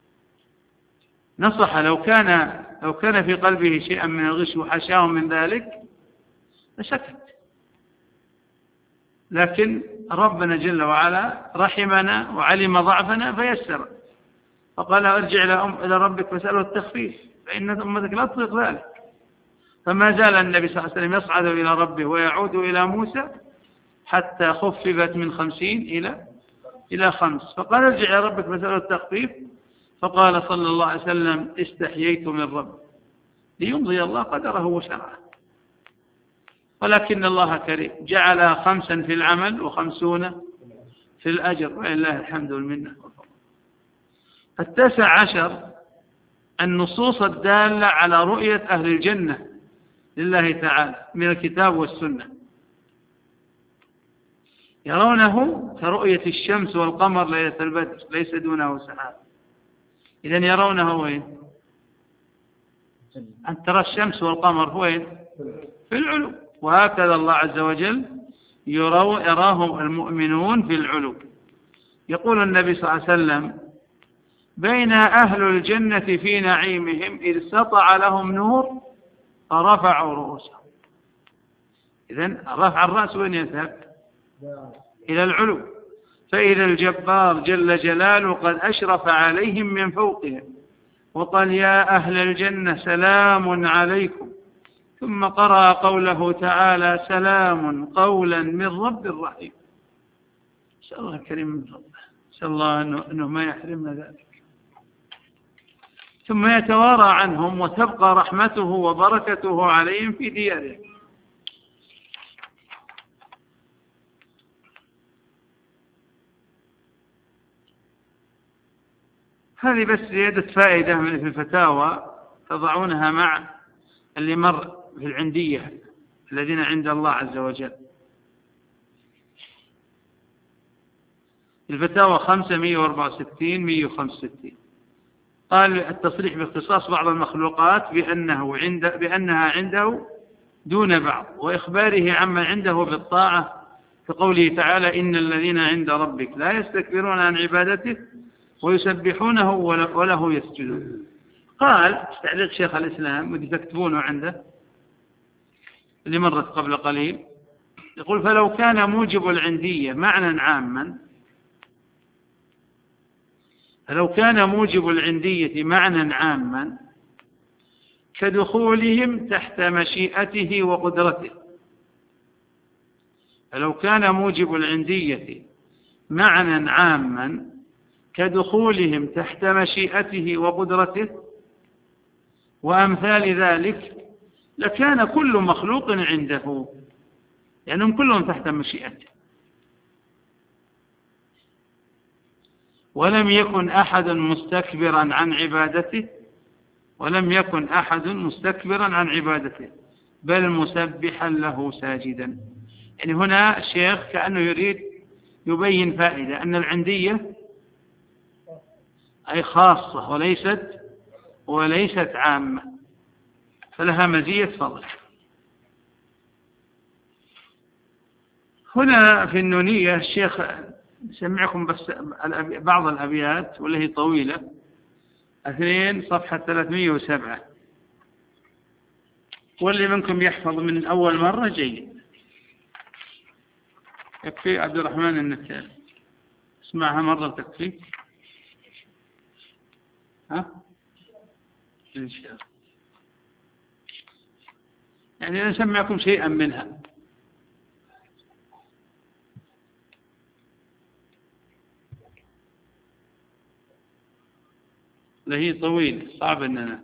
نصح لو كان لو كان في قلبه شيئا من الغش وحشاه من ذلك لسكت، لكن ربنا جل وعلا رحمنا وعلم ضعفنا فيسر، فقال ارجع إلى, أم إلى ربك فاسأله التخفيف فإن أمتك لا تطيق ذلك. فما زال النبي صلى الله عليه وسلم يصعد إلى ربه ويعود إلى موسى حتى خففت من خمسين إلى إلى خمس، فقال ارجع إلى ربك فاسأله التخفيف، فقال صلى الله عليه وسلم استحييت من رب ليمضي الله قدره وشرعه. ولكن الله كريم جعل خمسا في العمل وخمسون في الأجر، ولله الحمد والمنة. التاسع عشر النصوص الدالة على رؤية أهل الجنة لله تعالى من الكتاب والسنة، يرونه كرؤية الشمس والقمر ليلة البدر ليس دونه سحاب. إذن يرونه وين؟ أن ترى الشمس والقمر وين؟ في العلو. وهكذا الله عز وجل يراه المؤمنون في العلو. يقول النبي صلى الله عليه وسلم بين أهل الجنة في نعيمهم إذ سطع لهم نور فرفعوا رؤوسهم. إذن رفع الرأس وين يذهب؟ إلى العلو. فإذا الجبار جل جلاله قد أشرف عليهم من فوقهم وقال يا أهل الجنة سلام عليكم، ثم قرأ قوله تعالى سلام قولا من رب رحيم. نسأل الله الكريم من ربه، نسأل الله أنه, أنه ما يحرمنا ذلك. ثم يتوارى عنهم وتبقى رحمته وبركته عليهم في ديارهم. هذه بس زيادة فائدة من في الفتاوى تضعونها مع اللي مر في العندية الذين عند الله عز وجل. الفتاوى خمسة مئة وأربعة وستين مئة وخمسة وستين قال التصريح باختصاص بعض المخلوقات بأنه عند بأنها عنده دون بعض، وإخباره عما عنده بالطاعة كقوله تعالى إن الذين عند ربك لا يستكبرون عن عبادته ويسبحونه وله يسجدون. قال تعليق شيخ الإسلام ودي تكتبونه عنده اللي مرت قبل قليل، يقول فلو كان موجب العندية معنى عاما فلو كان موجب العندية معنى عاما كدخولهم تحت مشيئته وقدرته فلو كان موجب العندية معنى عاما كدخولهم تحت مشيئته وقدرته وأمثال ذلك لكان كل مخلوق عنده، لأنهم كلهم تحت مشيئته، ولم يكن أحد مستكبرا عن عبادته ولم يكن أحد مستكبرا عن عبادته بل مسبحا له ساجدا. يعني هنا الشيخ كأنه يريد يبين فائدة أن العندية أي خاصة وليست وليست عامة، فلها مزية فضل. هنا في النونية الشيخ سمعكم بس بعض الأبيات والتي طويلة، اثنين صفحة ثلاثمئة وسبعة، واللي منكم يحفظ من أول مرة جيد. يكفي عبد الرحمن أنك اسمعها مرة تكفي. ها إن شاء الله، يعني أنا أسمعكم شيئا منها. لهي طويل صعب أننا.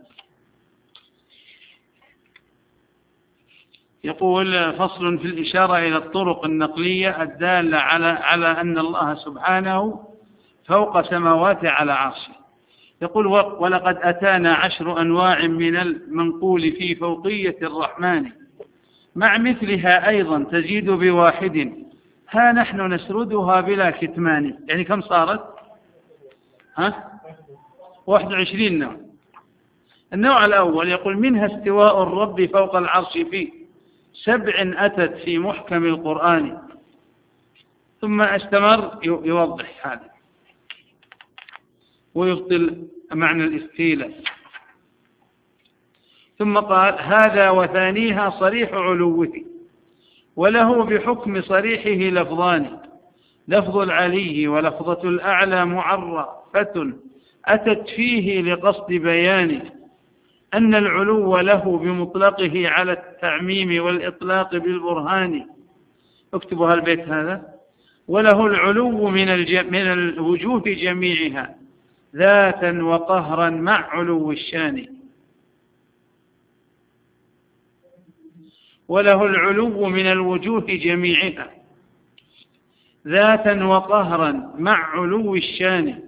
يقول فصل في الإشارة إلى الطرق النقلية الدالة على على أن الله سبحانه فوق سماواته على عرشه. يقول ولقد أتانا عشر أنواع من المنقول في فوقية الرحمن مع مثلها أيضا تزيد بواحد ها نحن نسردها بلا كتمان. يعني كم صارت؟ ها؟ واحد وعشرين نوع. النوع الأول يقول منها استواء الرب فوق العرش في سبع أتت في محكم القرآن، ثم استمر يوضح هذا ويبطل معنى الاستيلاء، ثم قال هذا وثانيها صريح علوه وله بحكم صريحه لفظان، لفظ العلي ولفظة الأعلى معرفة أتت فيه لقصد بيان أن العلو له بمطلقه على التعميم والإطلاق بالبرهان. اكتبوا هالبيت هذا. وله العلو من, من الوجوه جميعها ذاتا وقهرا مع علو الشان. وله العلو من الوجوه جميعها ذاتا وقهرا مع علو الشان.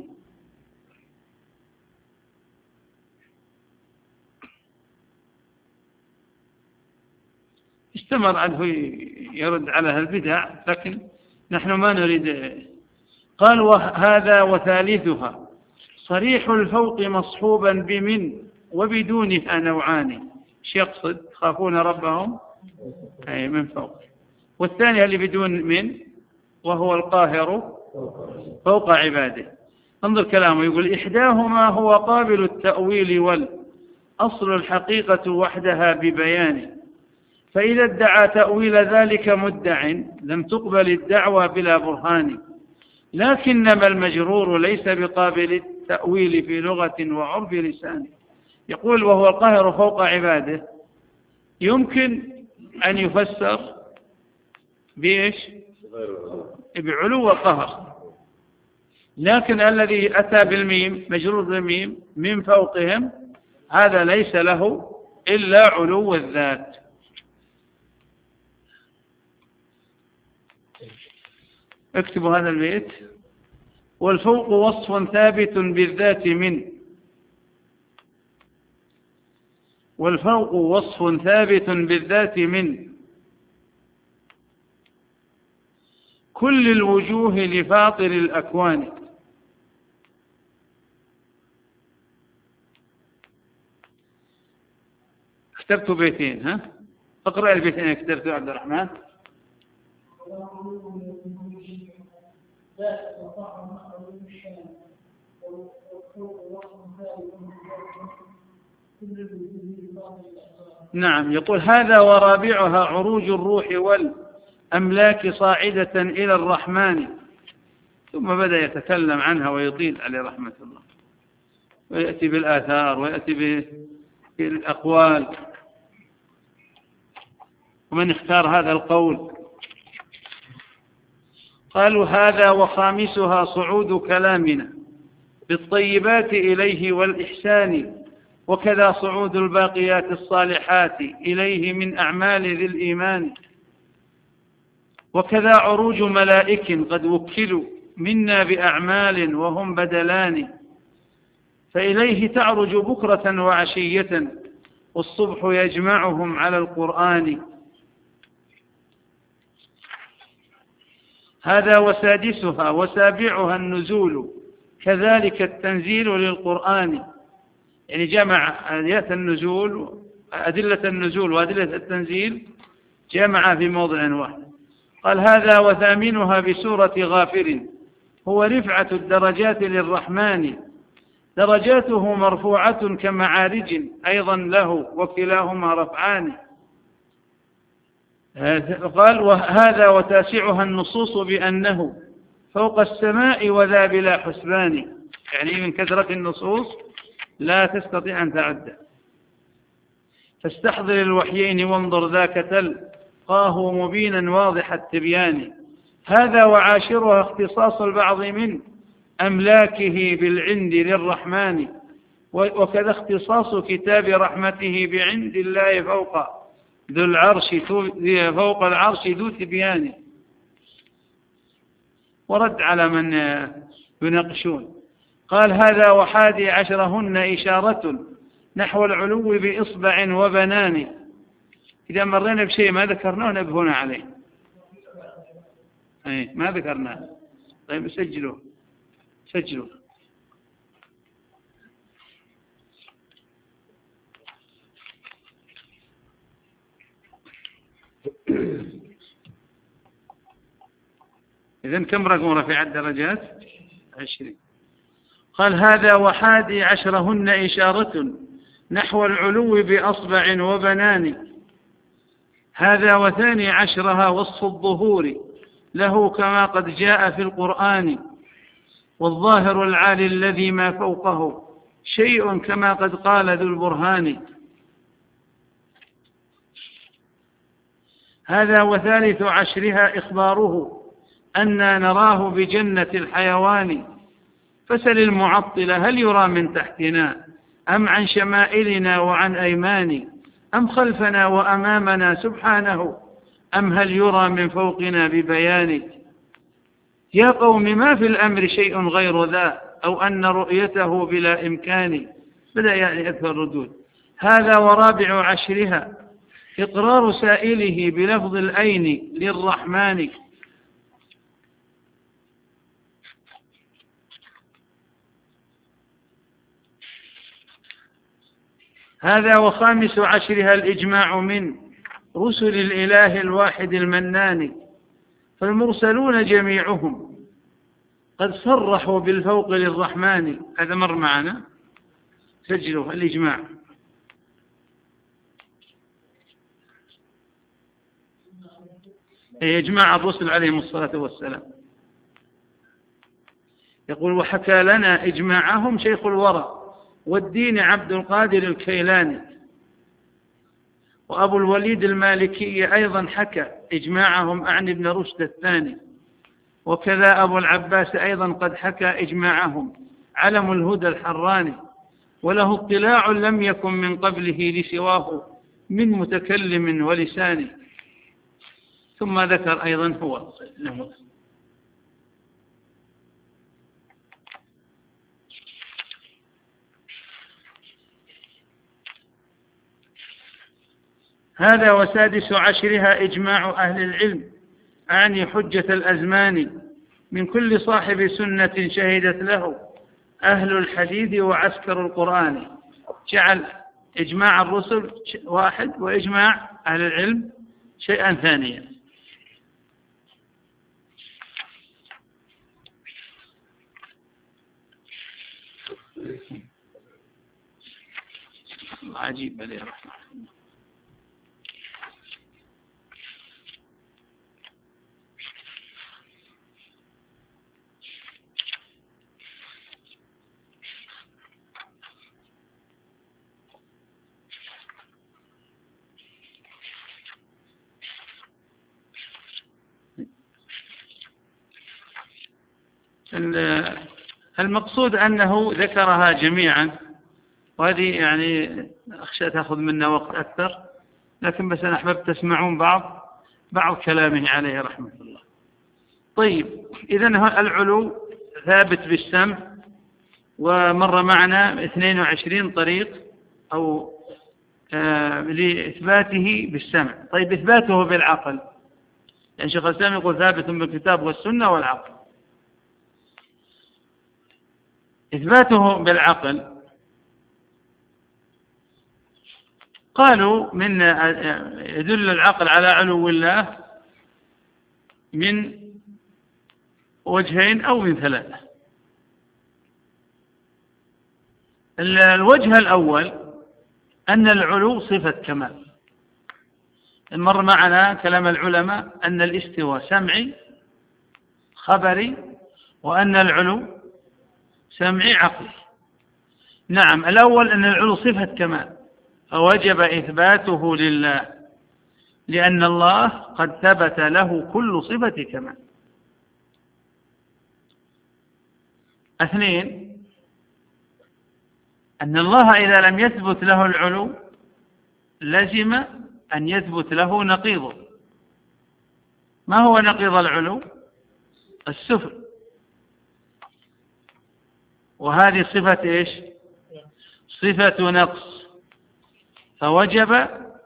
استمر عنه يرد على هالبدع، لكن نحن ما نريد. قال وهذا وثالثها صريح الفوق مصحوبا بمن وبدونها نوعان. ايش يقصد؟ خافون ربهم أي من فوق. والثانية اللي بدون من وهو القاهر فوق عباده. انظر كلامه يقول إحداهما هو قابل التأويل والأصل الحقيقة وحدها ببيان، فإذا ادعى تأويل ذلك مدع لم تقبل الدعوى بلا برهان، لكنما المجرور ليس بقابل التأويل في لغة وعرف لسان. يقول وهو القاهر فوق عباده يمكن أن يفسر بإيش؟ بعلو القهر، لكن الذي أتى بالميم مجرور بالميم من فوقهم هذا ليس له إلا علو الذات. اكتبوا هذا البيت. والفوق وصف ثابت بالذات من والفوق وصف ثابت بالذات من كل الوجوه لفاطر الأكوان. كتبت بيتين، ها؟ اقرأ البيتين كتبت عبد الرحمن. نعم. يقول هذا ورابعها عروج الروح والأملاك صاعدة إلى الرحمن. ثم بدأ يتكلم عنها ويطيل عليه رحمة الله، ويأتي بالآثار ويأتي بالأقوال ومن اختار هذا القول. قالوا هذا وخامسها صعود كلامنا بالطيبات إليه والإحسان، وكذا صعود الباقيات الصالحات إليه من أعمال ذي الإيمان، وكذا عروج ملائك قد وكلوا منا بأعمال وهم بدلان، فإليه تعرج بكرة وعشية والصبح يجمعهم على القرآن. هذا وسادسها وسابعها النزول كذلك التنزيل للقرآن. يعني جمع آيات النزول أدلة النزول وأدلة التنزيل جمع في موضع واحد. قال هذا وثامنها بسورة غافر هو رفعة الدرجات للرحمن، درجاته مرفوعة كمعارج أيضا له وكلاهما رفعان. قال وهذا وتاسعها النصوص بأنه فوق السماء وذا بلا حسبان. يعني من كثرة النصوص لا تستطيع أن تعد. فاستحضر الوحيين وانظر ذاك تلقاه مبينا واضح التبيان. هذا وعاشرها اختصاص البعض من أملاكه بالعند للرحمن، وكذا اختصاص كتاب رحمته بعند الله فوق ذو العرش فوق العرش ذو تبيان. ورد على من يناقشون قال هذا وحادي عشرهن إشارة نحو العلو بإصبع وبنان. إذا مرينا بشيء ما ذكرناه نبهنا عليه. أي ما ذكرناه. طيب سجلوا سجلوا. إذن كم رقم رفيع الدرجات؟ عشرين. قال هذا وحادي عشرهن إشارة نحو العلو بأصبع وبنان. هذا وثاني عشرها وصف الظهور له كما قد جاء في القرآن. والظاهر العالي الذي ما فوقه شيء كما قد قال ذو البرهان. هذا وثالث عشرها إخباره أننا نراه بجنة الحيوان. فسل المعطلة هل يرى من تحتنا أم عن شمائلنا وعن أيمان أم خلفنا وأمامنا سبحانه أم هل يرى من فوقنا ببيان. يا قوم ما في الأمر شيء غير ذا أو أن رؤيته بلا إمكان. بدأ يعني أكثر ردود. هذا ورابع عشرها إقرار سائله بلفظ الأين للرحمن. هذا وخامس عشرها الإجماع من رسل الإله الواحد المنان. فالمرسلون جميعهم قد صرحوا بالفوق للرحمن. هذا مر معنا سجلوا الإجماع. أي إجماع الرسل عليهم الصلاة والسلام. يقول وحكى لنا إجماعهم شيخ الورى والدين عبد القادر الكيلاني. وأبو الوليد المالكي أيضا حكى إجماعهم عن ابن رشد الثاني. وكذا أبو العباس أيضا قد حكى إجماعهم علم الهدى الحراني. وله اطلاع لم يكن من قبله لسواه من متكلم ولسان. ثم ذكر أيضا هو له. هذا وسادس عشرها إجماع أهل العلم أعني حجة الأزمان من كل صاحب سنة شهدت له أهل الحديث وعسكر القرآن. جعل إجماع الرسل واحد وإجماع أهل العلم شيئا ثانيا. عجيب عليه رحمه الله. المقصود أنه ذكرها جميعا، وهذه يعني أخشى تأخذ منا وقت أكثر، لكن بس أنا أحببت تسمعون بعض بعض كلامه عليه رحمة الله. طيب إذن العلو ثابت بالسمع، ومر معنا اثنين وعشرين طريق أو آه لإثباته بالسمع. طيب إثباته بالعقل، يعني شيخ الإسلام يقول ثابت بالكتاب والسنة والعقل. إثباته بالعقل قالوا من يدل العقل على علو الله من وجهين أو من ثلاثة. الوجه الأول أن العلو صفة كمال. مر معنا كلام العلماء أن الاستواء سمعي خبري، وأن العلو سمعي عقلي. نعم، الأول أن العلو صفة كمال، فوجب إثباته لله لأن الله قد ثبت له كل صفة كمال. اثنين، أن الله إذا لم يثبت له العلو لزم أن يثبت له نقيضه. ما هو نقيض العلو؟ السفل، وهذه صفة إيش؟ صفة نقص، فوجب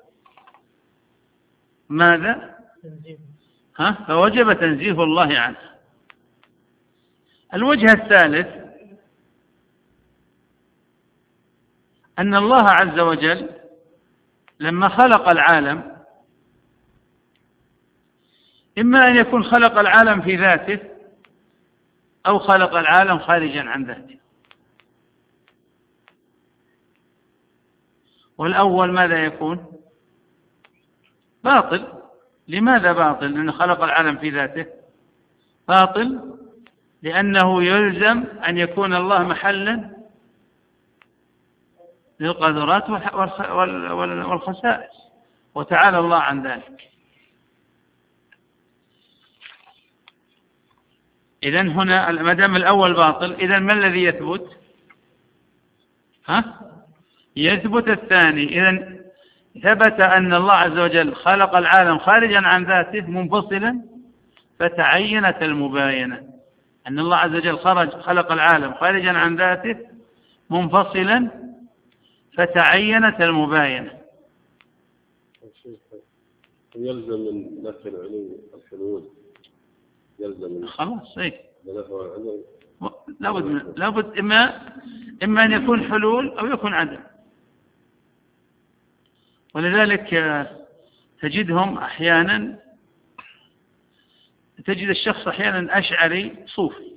ماذا؟ ها؟ فوجب تنزيه الله عنه. الوجه الثالث أن الله عز وجل لما خلق العالم إما أن يكون خلق العالم في ذاته أو خلق العالم خارجا عن ذاته. والأول ماذا يكون؟ باطل. لماذا باطل؟ لأنه خلق العالم في ذاته. باطل لأنه يلزم أن يكون الله محلا للقدرات والخسائس، وتعالى الله عن ذلك. إذن هنا ما دام الأول باطل، إذن ما الذي يثبت؟ ها؟ يثبت الثاني. إذن ثبت أن الله عز وجل خلق العالم خارجا عن ذاته منفصلا، فتعينت المباينة. أن الله عز وجل خرج خلق العالم خارجا عن ذاته منفصلا، فتعينت المباينة.
يلزم من نفي العلو الحلول، يلزم من
خلاص إيه؟
العلو
لابد من لابد إما إما أن يكون حلول أو يكون عدم. ولذلك تجدهم أحيانا تجد الشخص أحيانا أشعري صوفي،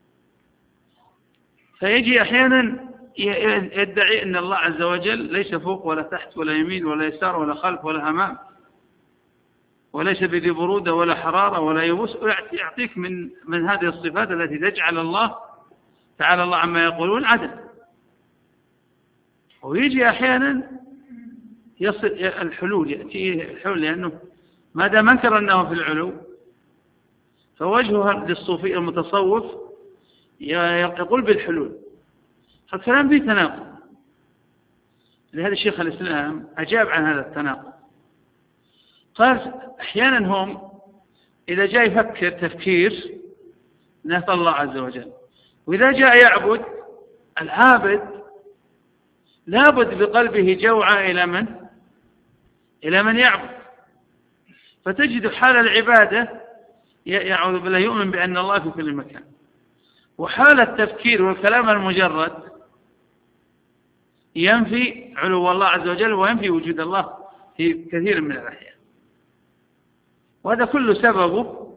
فيجي أحيانا يدعي أن الله عز وجل ليس فوق ولا تحت ولا يمين ولا يسار ولا خلف ولا أمام، وليس بذي برودة ولا حرارة ولا يبوس، ويعطيك من من هذه الصفات التي تجعل الله تعالى الله عما يقولون عدم. ويجي أحيانا يصل الحلول، يأتي الحلول، لأنه ما دام انكر أنه في العلو فوجهه للصوفي المتصوف يقول بالحلول. فالكلام فيه تناقض. لهذا الشيخ الإسلام أجاب عن هذا التناقض، قال أحيانا هم إذا جاء يفكر تفكير نفى الله عز وجل، وإذا جاء يعبد العابد لابد بقلبه جوعة إلى من؟ إلى من يعبد. فتجد حال العبادة يعوذ بالله يؤمن بأن الله في كل مكان، وحال التفكير والكلام المجرد ينفي علو الله عز وجل وينفي وجود الله في كثير من الأحيان. وهذا كله سببه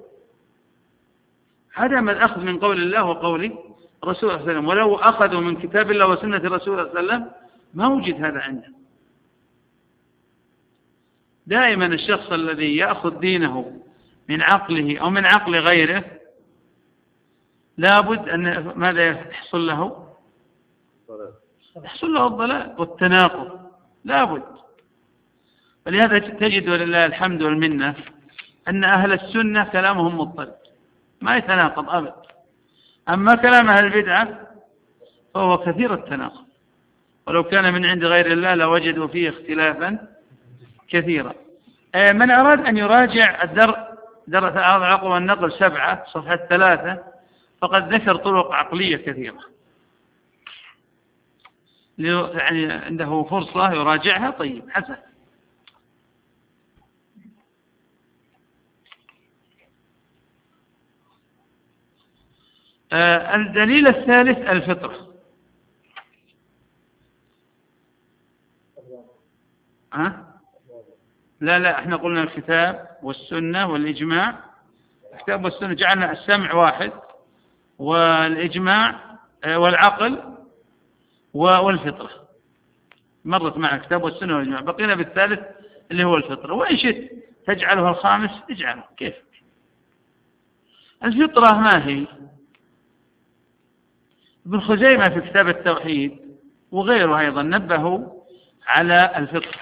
عدم الأخذ من قول الله وقول رسول الله صلى الله عليه وسلم. ولو أخذوا من كتاب الله وسنة رسول الله صلى الله عليه وسلم ما وجد هذا عنده. دائما الشخص الذي يأخذ دينه من عقله أو من عقل غيره لابد أن ماذا يحصل له؟ يحصل له الضلال والتناقض، لابد. ولهذا تجد ولله الحمد والمنة أن أهل السنة كلامهم مضطرد ما يتناقض أبدا. أما كلام أهل البدعة فهو كثير التناقض، ولو كان من عند غير الله لوجدوا فيه اختلافا كثيرا. من أراد أن يراجع الدر درس العقل والنقل سبعة صفحة ثلاثة فقد ذكر طرق عقلية كثيرة، يعني عنده فرصة يراجعها. طيب حسن. آه الدليل الثالث الفطرة. ها؟ لا لا احنا قلنا الكتاب والسنة والإجماع. الكتاب والسنة جعلنا السمع واحد، والإجماع والعقل والفطرة مرت مع الكتاب والسنة والإجماع. بقينا بالثالث اللي هو الفطرة، وإن شئت تجعله الخامس اجعله كيف. الفطرة ما هي؟ ابن خزيمة في كتاب التوحيد وغيره أيضا نبهوا على الفطرة.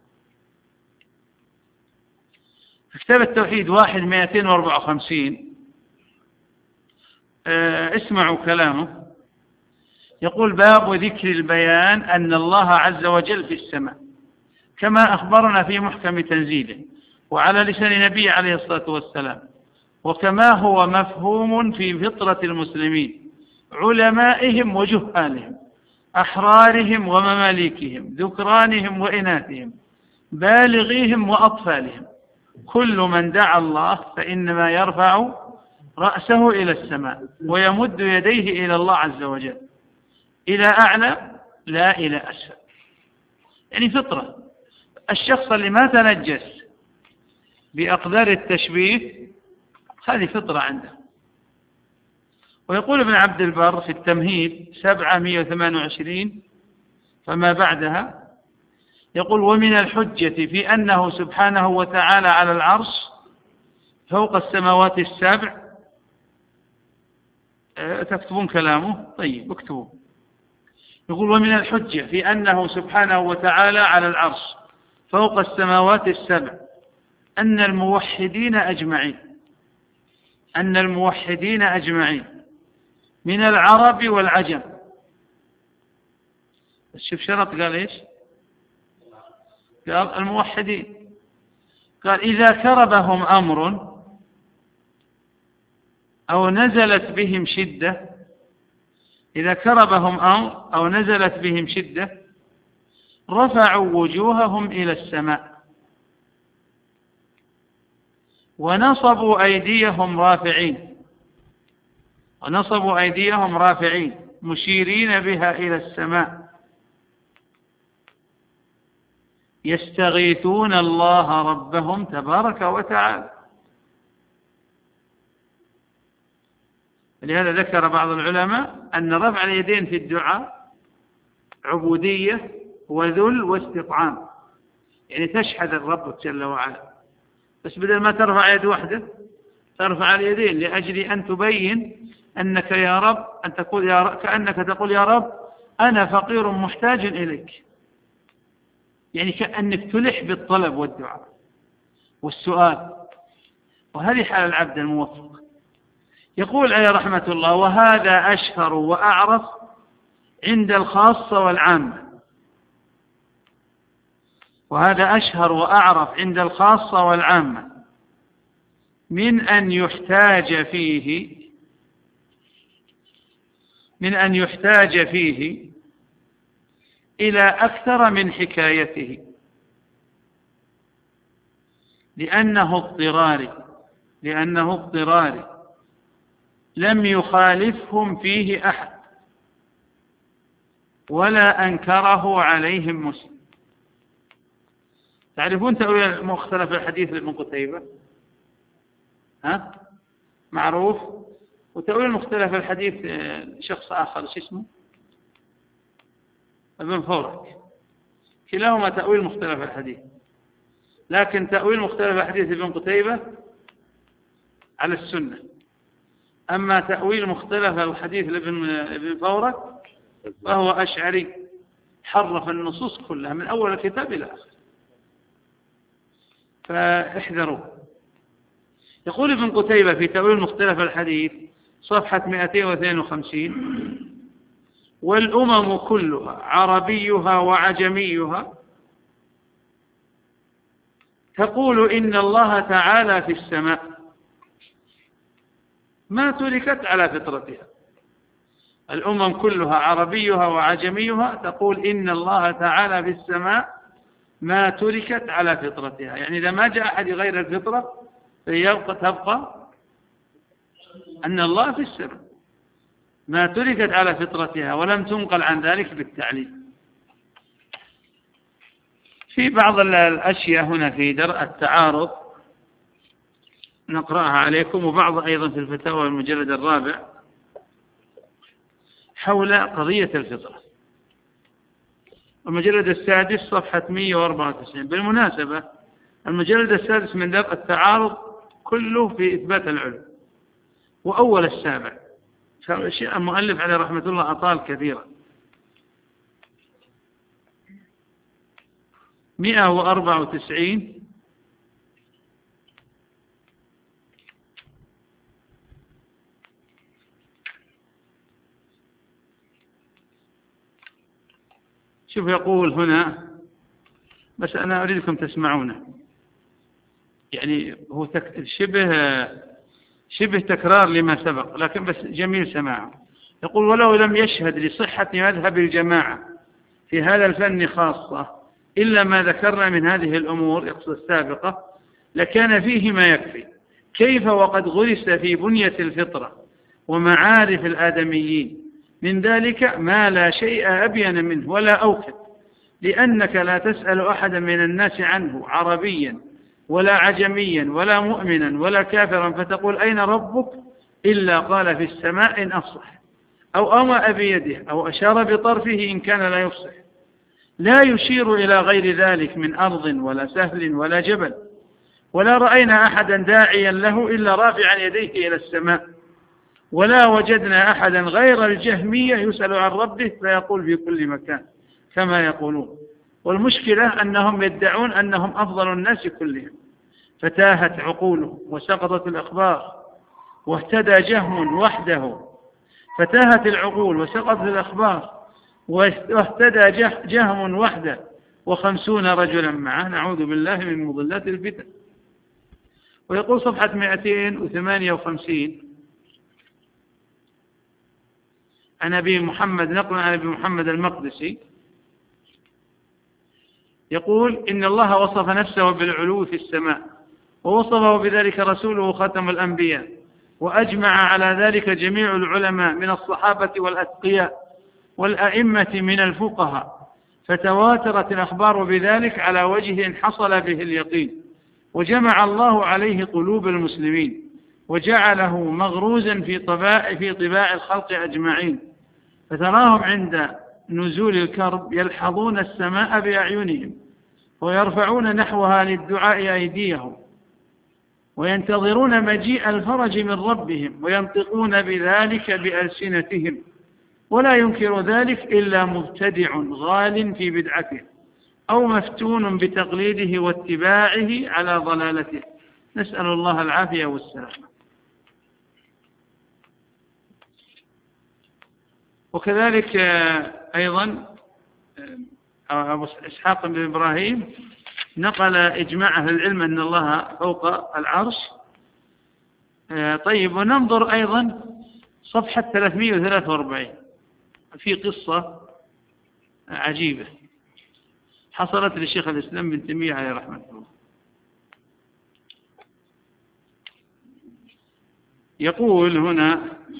في كتاب التوحيد واحد مئتين واربعة وخمسين اسمعوا كلامه، يقول باب ذكر البيان أن الله عز وجل في السماء كما أخبرنا في محكم تنزيله وعلى لسان نبي عليه الصلاة والسلام، وكما هو مفهوم في فطرة المسلمين علمائهم وجهالهم، أحرارهم ومماليكهم، ذكرانهم وإناثهم، بالغيهم وأطفالهم. كل من دعا الله فإنما يرفع رأسه إلى السماء ويمد يديه إلى الله عز وجل، إلى أعلى لا إلى أسفل. يعني فطرة. الشخص اللي ما تنجس بأقدار التشبيه هذه فطرة عنده. ويقول ابن عبد البر في التمهيد سبعمائة وثمانية وعشرين فما بعدها، يقول ومن الحجة في أنه سبحانه وتعالى على العرش فوق السماوات السبع. أه تكتبون كلامه؟ طيب اكتبوا. يقول ومن الحجة في أنه سبحانه وتعالى على العرش فوق السماوات السبع أن الموحدين أجمعين أن الموحدين أجمعين من العرب والعجم. شوف شرط قال إيش؟ قال الموحدين. قال إذا كربهم أمر أو نزلت بهم شدة إذا كربهم أمر أو نزلت بهم شدة رفعوا وجوههم إلى السماء ونصبوا أيديهم رافعين ونصبوا أيديهم رافعين مشيرين بها إلى السماء يستغيثون الله ربهم تبارك وتعالى. لهذا ذكر بعض العلماء أن رفع اليدين في الدعاء عبودية وذل واستطعام، يعني تشهد الرب جل وعلا، بس بدل ما ترفع يد واحدة ترفع اليدين لأجل أن تبين أنك يا رب أن تقول يا رب كأنك تقول يا رب أنا فقير محتاج إليك، يعني كأنك تلح بالطلب والدعاء والسؤال. وهذه حال العبد الموفق. يقول عليه رحمة الله وهذا أشهر وأعرف عند الخاصة والعامة وهذا أشهر وأعرف عند الخاصة والعامة من أن يحتاج فيه من أن يحتاج فيه إلى أكثر من حكايته لأنه اضطراري لأنه اضطراري لم يخالفهم فيه أحد ولا أنكره عليهم مسلم. تعرفون تأويل مختلف الحديث لابن قتيبة؟ ها؟ معروف. وتأويل مختلف الحديث شخص آخر شو اسمه؟ ابن فورك. كلاهما تأويل مختلف الحديث، لكن تأويل مختلف الحديث ابن قتيبة على السنة، أما تأويل مختلف الحديث لابن فورك فهو أشعري حرف النصوص كلها من أول الكتاب إلى آخر، فاحذروا. يقول ابن قتيبة في تأويل مختلف الحديث صفحة مئتين واثنين وخمسين والأمم كلها عربيها وعجميها تقول إن الله تعالى في السماء ما تركت على فطرتها. الأمم كلها عربيها وعجميها تقول إن الله تعالى في السماء ما تركت على فطرتها، يعني إذا ما جاء أحد غير الفطرة فيبقى تبقى أن الله في السماء ما تركت على فطرتها ولم تنقل عن ذلك بالتعليم. في بعض الأشياء هنا في درء التعارض نقرأها عليكم، وبعض أيضا في الفتاوى المجلد الرابع حول قضية الفطرة، المجلد السادس صفحة مئة وأربعة وتسعين. بالمناسبة المجلد السادس من درء التعارض كله في إثبات العلم، وأول السابع المؤلف عليه رحمة الله أطال كثيرا. مئة وأربعة وتسعين شوف يقول هنا، بس أنا أريدكم تسمعونه، يعني هو تك... شبه شبه تكرار لما سبق لكن بس جميل سماعه. يقول: ولو لم يشهد لصحة مذهب الجماعة في هذا الفن خاصة إلا ما ذكرنا من هذه الأمور يقصد السابقة لكان فيه ما يكفي. كيف وقد غرس في بنية الفطرة ومعارف الآدميين من ذلك ما لا شيء أبين منه ولا أوكد، لأنك لا تسأل أحدا من الناس عنه عربيا ولا عجميا ولا مؤمنا ولا كافرا فتقول: أين ربك؟ إلا قال: في السماء إن أفصح، أو أومأ بيده، أو أشار بطرفه إن كان لا يفصح، لا يشير إلى غير ذلك من أرض ولا سهل ولا جبل، ولا رأينا أحدا داعيا له إلا رافعا يديه إلى السماء، ولا وجدنا أحدا غير الجهمية يسأل عن ربه فيقول في كل مكان كما يقولون. والمشكلة أنهم يدعون أنهم أفضل الناس كلهم، فتاهت عقوله وسقطت الأخبار واهتدى جهم وحده، فتاهت العقول وسقطت الأخبار واهتدى جهم وحده وخمسون رجلا معه، نعوذ بالله من مضلات الفتن. ويقول صفحة مئتين وثمانية وخمسين عن أبي محمد، نقل عن أبي محمد المقدسي، يقول: إن الله وصف نفسه بالعلو في السماء، ووصفه بذلك رسوله خاتم الأنبياء، وأجمع على ذلك جميع العلماء من الصحابة والأتقياء والأئمة من الفقهاء، فتواترت الأخبار بذلك على وجه حصل به اليقين، وجمع الله عليه قلوب المسلمين وجعله مغروزا في طباع في طباع الخلق أجمعين، فتراهم عند نزول الكرب يلحظون السماء بأعينهم ويرفعون نحوها للدعاء أيديهم وينتظرون مجيء الفرج من ربهم وينطقون بذلك بألسنتهم، ولا ينكر ذلك إلا مبتدع غال في بدعته أو مفتون بتقليده واتباعه على ضلالته، نسأل الله العافية والسلامة. وكذلك أيضا أبو إسحاق بن إبراهيم نقل إجماع أهل العلم أن الله فوق العرش. طيب، وننظر أيضا صفحة ثلاثمئة وثلاثة وأربعين في قصة عجيبة حصلت للشيخ الإسلام بن تيمية عليه رحمة الله. يقول هنا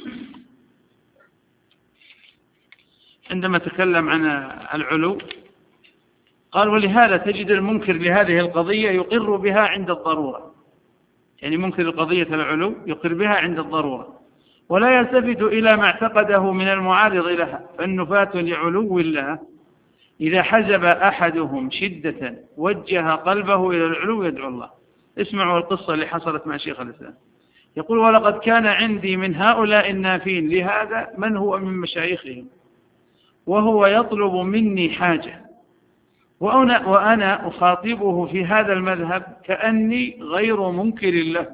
عندما تكلم عن العلو قال: ولهذا تجد المنكر لهذه القضية يقر بها عند الضرورة، يعني منكر قضية العلو يقر بها عند الضرورة، ولا يلتفت إلى ما اعتقده من المعارض لها، فالنفاة لعلو الله إذا حزب أحدهم شدة وجه قلبه إلى العلو يدعو الله. اسمعوا القصة اللي حصلت مع شيخ الإسلام. يقول: ولقد كان عندي من هؤلاء النافين لهذا من هو من مشايخهم، وهو يطلب مني حاجة، وأنا, وأنا أخاطبه في هذا المذهب كأني غير منكر له،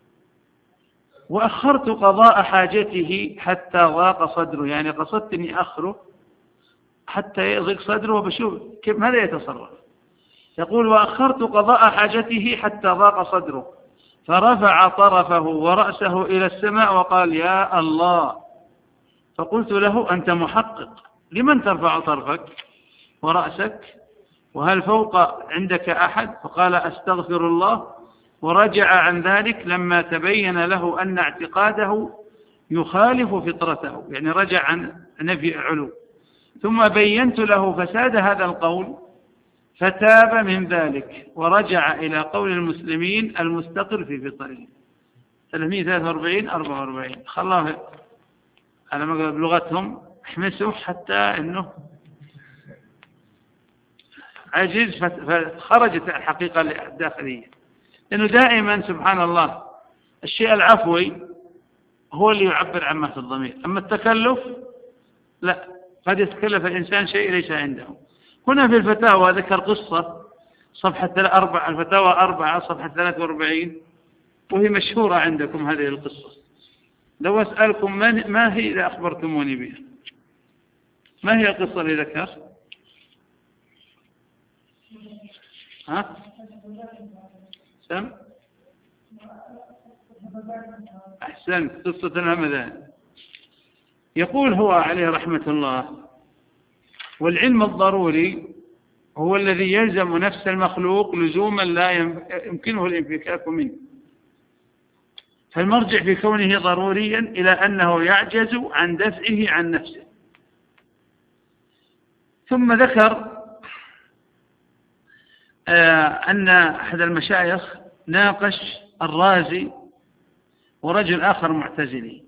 وأخرت قضاء حاجته حتى ضاق صدره، يعني قصدت أني أخره حتى يضيق صدره وبشوف كيف ماذا يتصرف. يقول: وأخرت قضاء حاجته حتى ضاق صدره، فرفع طرفه ورأسه إلى السماء وقال: يا الله. فقلت له: أنت محقق، لمن ترفع طرفك ورأسك؟ وهل فوق عندك أحد؟ فقال: أستغفر الله. ورجع عن ذلك لما تبين له أن اعتقاده يخالف فطرته، يعني رجع عن نفي علو. ثم بينت له فساد هذا القول فتاب من ذلك ورجع إلى قول المسلمين المستقر في فطره. ثلاثمئة وثلاثة وأربعين أربعة وأربعين خلاه على ما بلغتهم احمسوا حتى أنه عجز فخرجت الحقيقة الداخلية. لأنه دائما سبحان الله الشيء العفوي هو اللي يعبر عن ما في الضمير، أما التكلف لا، قد يتكلف الإنسان شيء ليس عنده. هنا في الفتاوى ذكر قصة صفحة أربعة، الفتاوى أربعة صفحة ثلاثة وأربعين، وهي مشهورة عندكم هذه القصة. لو أسألكم ما هي إذا أخبرتموني بها، ما هي القصة اللي ذكر؟ ها؟ سم؟ أحسنت. قصة الهمدان. يقول هو عليه رحمة الله: والعلم الضروري هو الذي يلزم نفس المخلوق لزوما لا يمكنه الانفكاك منه، فالمرجع في كونه ضروريا إلى أنه يعجز عن دفعه عن نفسه. ثم ذكر آه أن أحد المشايخ ناقش الرازي ورجل آخر معتزلي،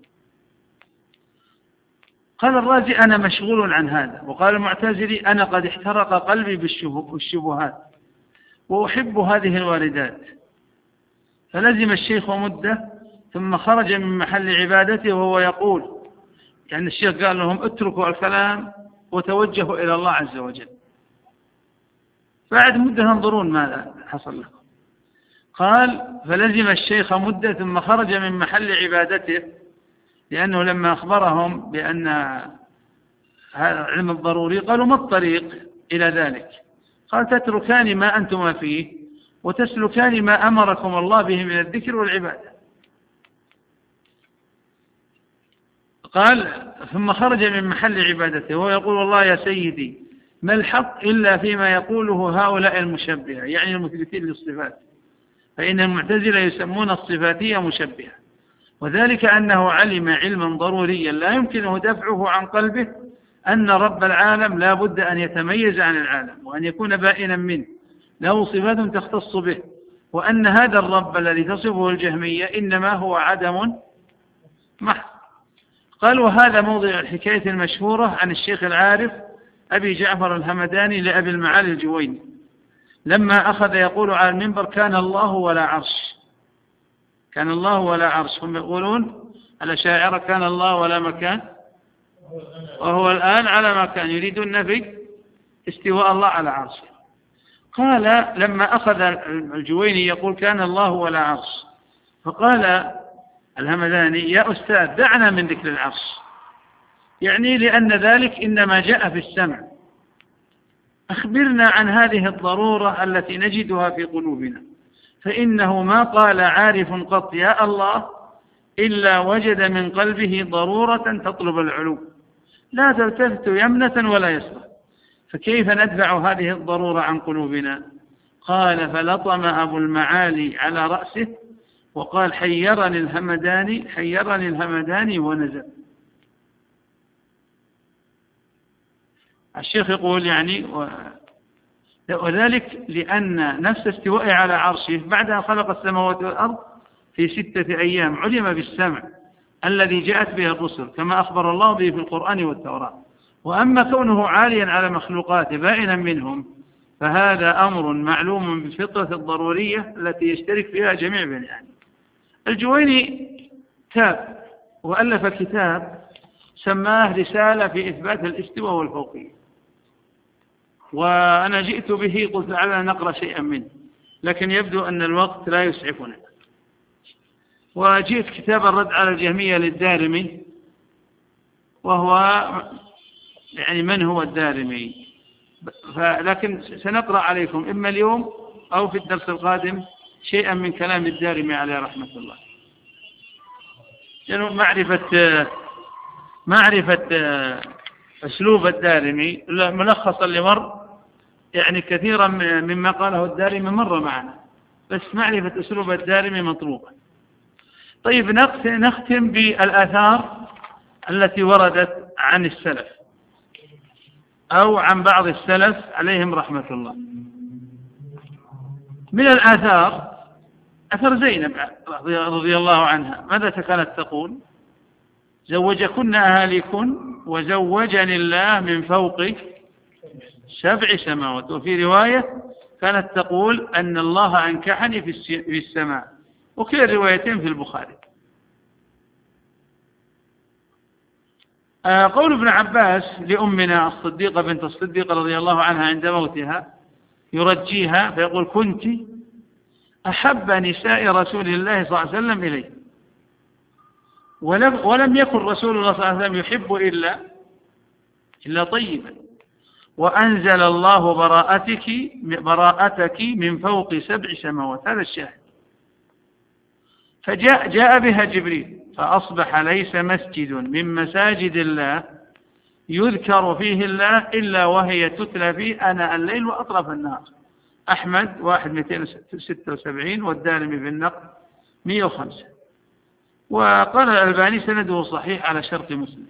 قال الرازي: أنا مشغول عن هذا، وقال المعتزلي: أنا قد احترق قلبي بالشبهات وأحب هذه الواردات. فلزم الشيخ مدة ثم خرج من محل عبادته وهو يقول، يعني الشيخ قال لهم: اتركوا الكلام وتوجهوا إلى الله عز وجل. بعد مدة تنظرون ماذا حصل لكم. قال: فلزم الشيخ مدة ثم خرج من محل عبادته، لأنه لما أخبرهم بأن هذا العلم الضروري قالوا: ما الطريق إلى ذلك؟ قال: تتركان ما أنتم فيه وتسلكان ما أمركم الله به من الذكر والعبادة. قال: ثم خرج من محل عبادته وهو يقول: والله يا سيدي، ما الحق إلا فيما يقوله هؤلاء المشبهة، يعني المثبتين للصفات، فإن المعتزلة يسمون الصفاتية مشبهة، وذلك أنه علم علما ضروريا لا يمكنه دفعه عن قلبه أن رب العالم لا بد أن يتميز عن العالم وأن يكون بائنا منه، له صفات تختص به، وأن هذا الرب الذي تصفه الجهمية إنما هو عدم محض. قال: وهذا موضع الحكاية المشهورة عن الشيخ العارف أبي جعفر الهمداني لأبي المعالي الجويني لما أخذ يقول على المنبر: كان الله ولا عرش، كان الله ولا عرش. هم يقولون الأشاعرة كان الله ولا مكان، وهو الآن على مكان، يريدون نفي استواء الله على عرشه. قال: لما أخذ الجويني يقول كان الله ولا عرش، فقال الهمداني: يا أستاذ، دعنا من ذكر العرش، يعني لأن ذلك إنما جاء في السمع، أخبرنا عن هذه الضرورة التي نجدها في قلوبنا، فإنه ما قال عارف قط يا الله إلا وجد من قلبه ضرورة تطلب العلو لا تلتفت يمنة ولا يسرى، فكيف ندفع هذه الضرورة عن قلوبنا؟ قال: فلطم أبو المعالي على رأسه وقال: حيرني الهمداني حيرني الهمداني ونزل. الشيخ يقول يعني و... وذلك لأن نفس استوائه على عرشه بعد أن خلق السماوات والأرض في ستة أيام علم بالسمع الذي جاءت به الرسل كما أخبر الله به في القرآن والتوراة. وأما كونه عاليا على مخلوقاته بائنا منهم فهذا أمر معلوم بالفطرة الضرورية التي يشترك فيها جميع بني آدم. الجويني تاب وألف كتاب سماه رسالة في إثبات الاستواء والفوقية، وأنا جئت به قلت لعلنا نقرأ شيئا منه، لكن يبدو أن الوقت لا يسعفنا. وجئت كتاب الرد على الجهمية للدارمي، وهو يعني من هو الدارمي، لكن سنقرأ عليكم إما اليوم أو في الدرس القادم شيئا من كلام الدارمي عليه رحمة الله. يعني معرفة معرفة أسلوب الدارمي ملخصا لمر يعني كثيرا مما قاله الدارمي مر معنا، بس معرفة أسلوب الدارمي مطلوبة. طيب نختم بالآثار التي وردت عن السلف أو عن بعض السلف عليهم رحمة الله. من الآثار أثر زينب رضي الله عنها، ماذا كانت تقول؟ زوجكن أهاليكن وزوجني الله من فوق سبع سماوات. وفي رواية كانت تقول أن الله أنكحني في السماء، وكلا الروايتين في البخاري. قول ابن عباس لأمنا الصديقة بنت الصديق رضي الله عنها عند موتها يرجيها فيقول: كنت أحب نساء رسول الله صلى الله عليه وسلم إليه، ولم, ولم يكن رسول الله صلى الله عليه وسلم يحب إلا, إلا طيبا، وأنزل الله براءتك براءتك من فوق سبع سماوات. هذا الشاهد. فجاء جاء بها جبريل فأصبح ليس مسجد من مساجد الله يذكر فيه الله إلا وهي تتلى فيه آناء الليل وأطراف النهار. أحمد واحد مئتين وستة وسبعين والدارمي في النقد مئة وخمسة. وقال الألباني سنده صحيح على شرط مسلم.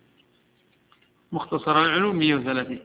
مختصر العلوم مئة وثلاثين.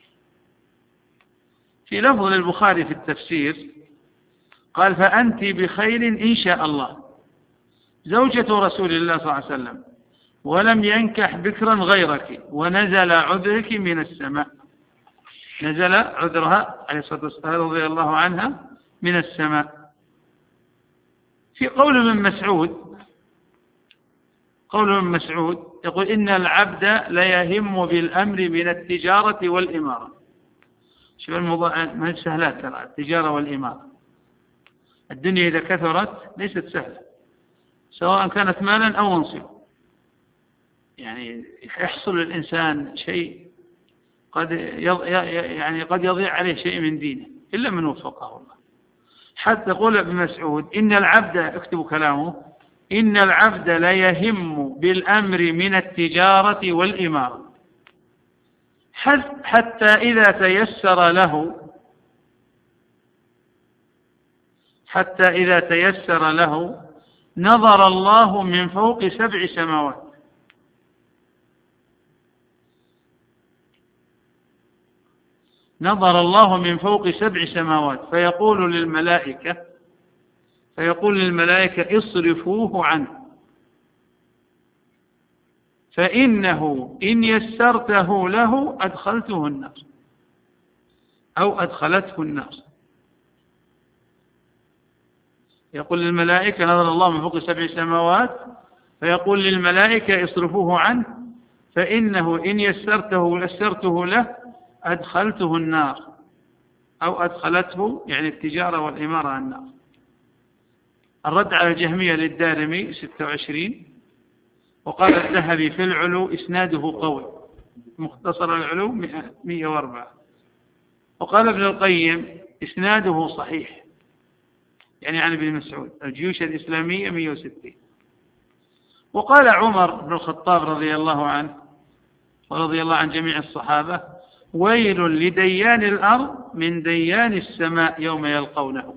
في لفظ للبخاري في التفسير قال فأنت بخير إن شاء الله زوجة رسول الله صلى الله عليه وسلم ولم ينكح بكرا غيرك ونزل عذرك من السماء. نزل عذرها عليه الصلاة والسلام رضي الله عنها من السماء. في قول من مسعود قول من مسعود يقول إن العبد ليهم بالأمر من التجارة والإمارة. شوف الموضوع ما سهلات ترى التجارة والإمارة. الدنيا إذا كثرت ليست سهلة سواء كانت مالا أو منصبا. يعني يحصل للإنسان شيء قد يعني قد يضيع عليه شيء من دينه إلا من وفقه الله. حتى يقول ابن مسعود إن العبد اكتبوا كلامه إن العبد ليهم بالأمر من التجارة والإمارة حتى إذا تيسر له حتى إذا تيسر له نظر الله من فوق سبع سماوات نظر الله من فوق سبع سماوات فيقول للملائكة فيقول للملائكة اصرفوه عنه فإنه إن يسرته له أدخلته النار أو أدخلته النار. يقول للملائكة نظر الله من فوق سبع سماوات فيقول للملائكة اصرفوه عنه فإنه إن يسرته يسرته له أدخلته النار أو أدخلته يعني التجارة والإمارة النار. الرد على الجهمية للدارمي ستة وعشرين. وقال الذهبي في العلو إسناده قوي. مختصر العلو مئة وأربعة. وقال ابن القيم إسناده صحيح يعني عن ابن مسعود الجيوش الإسلامية مئة وستين. وقال عمر بن الخطاب رضي الله عنه ورضي الله عن جميع الصحابة ويل لديان الأرض من ديان السماء يوم يلقونه.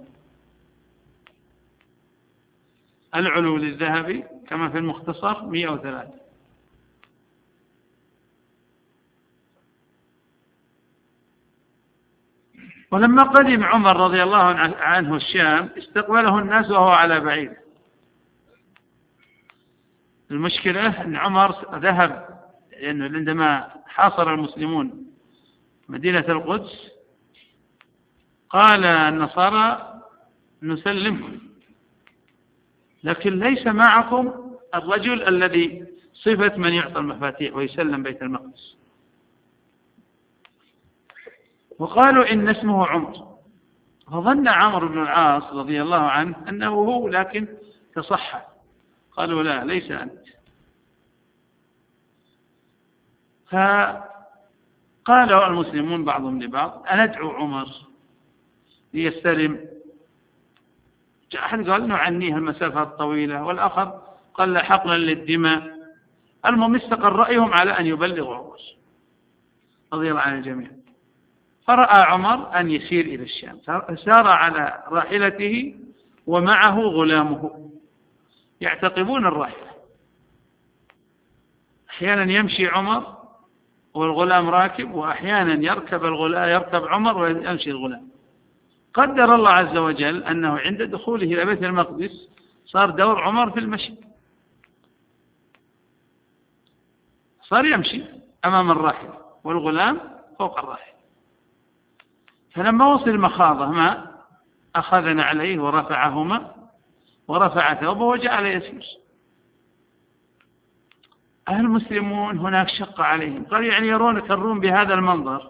العلو للذهبي كما في المختصر مئة وثلاثة. ولما قدم عمر رضي الله عنه الشام استقبله الناس وهو على بعيد. المشكلة أن عمر ذهب لأنه عندما حاصر المسلمون مدينة القدس قال النصارى نسلمكم لكن ليس معكم الرجل الذي صفة من يعطى المفاتيح ويسلم بيت المقدس. وقالوا إن اسمه عمر فظن عمرو بن العاص رضي الله عنه أنه هو لكن تصحى. قالوا لا ليس أنت. فقالوا المسلمون بعضهم لبعض أندعو عمر ليستلم. أحد قال نعنيه المسافة الطويلة والآخر قال لا حقنا للدماء. المهم استقر رأيهم على أن يبلغ عمر رضي الله عن الجميع. فرأى عمر أن يسير إلى الشام سار على راحلته ومعه غلامه يعتقبون الراحلة. أحيانا يمشي عمر والغلام راكب وأحيانا يركب الغلام يركب عمر ويمشي الغلام. قدر الله عز وجل أنه عند دخوله إلى بيت المقدس صار دور عمر في المشي صار يمشي أمام الراحلة والغلام فوق الراحلة. فلما وصل مخاضه ما أخذنا عليه ورفعهما ورفع ثوبه وجعل يسير. أهل المسلمون هناك شق عليهم قالوا يعني يرونك الروم بهذا المنظر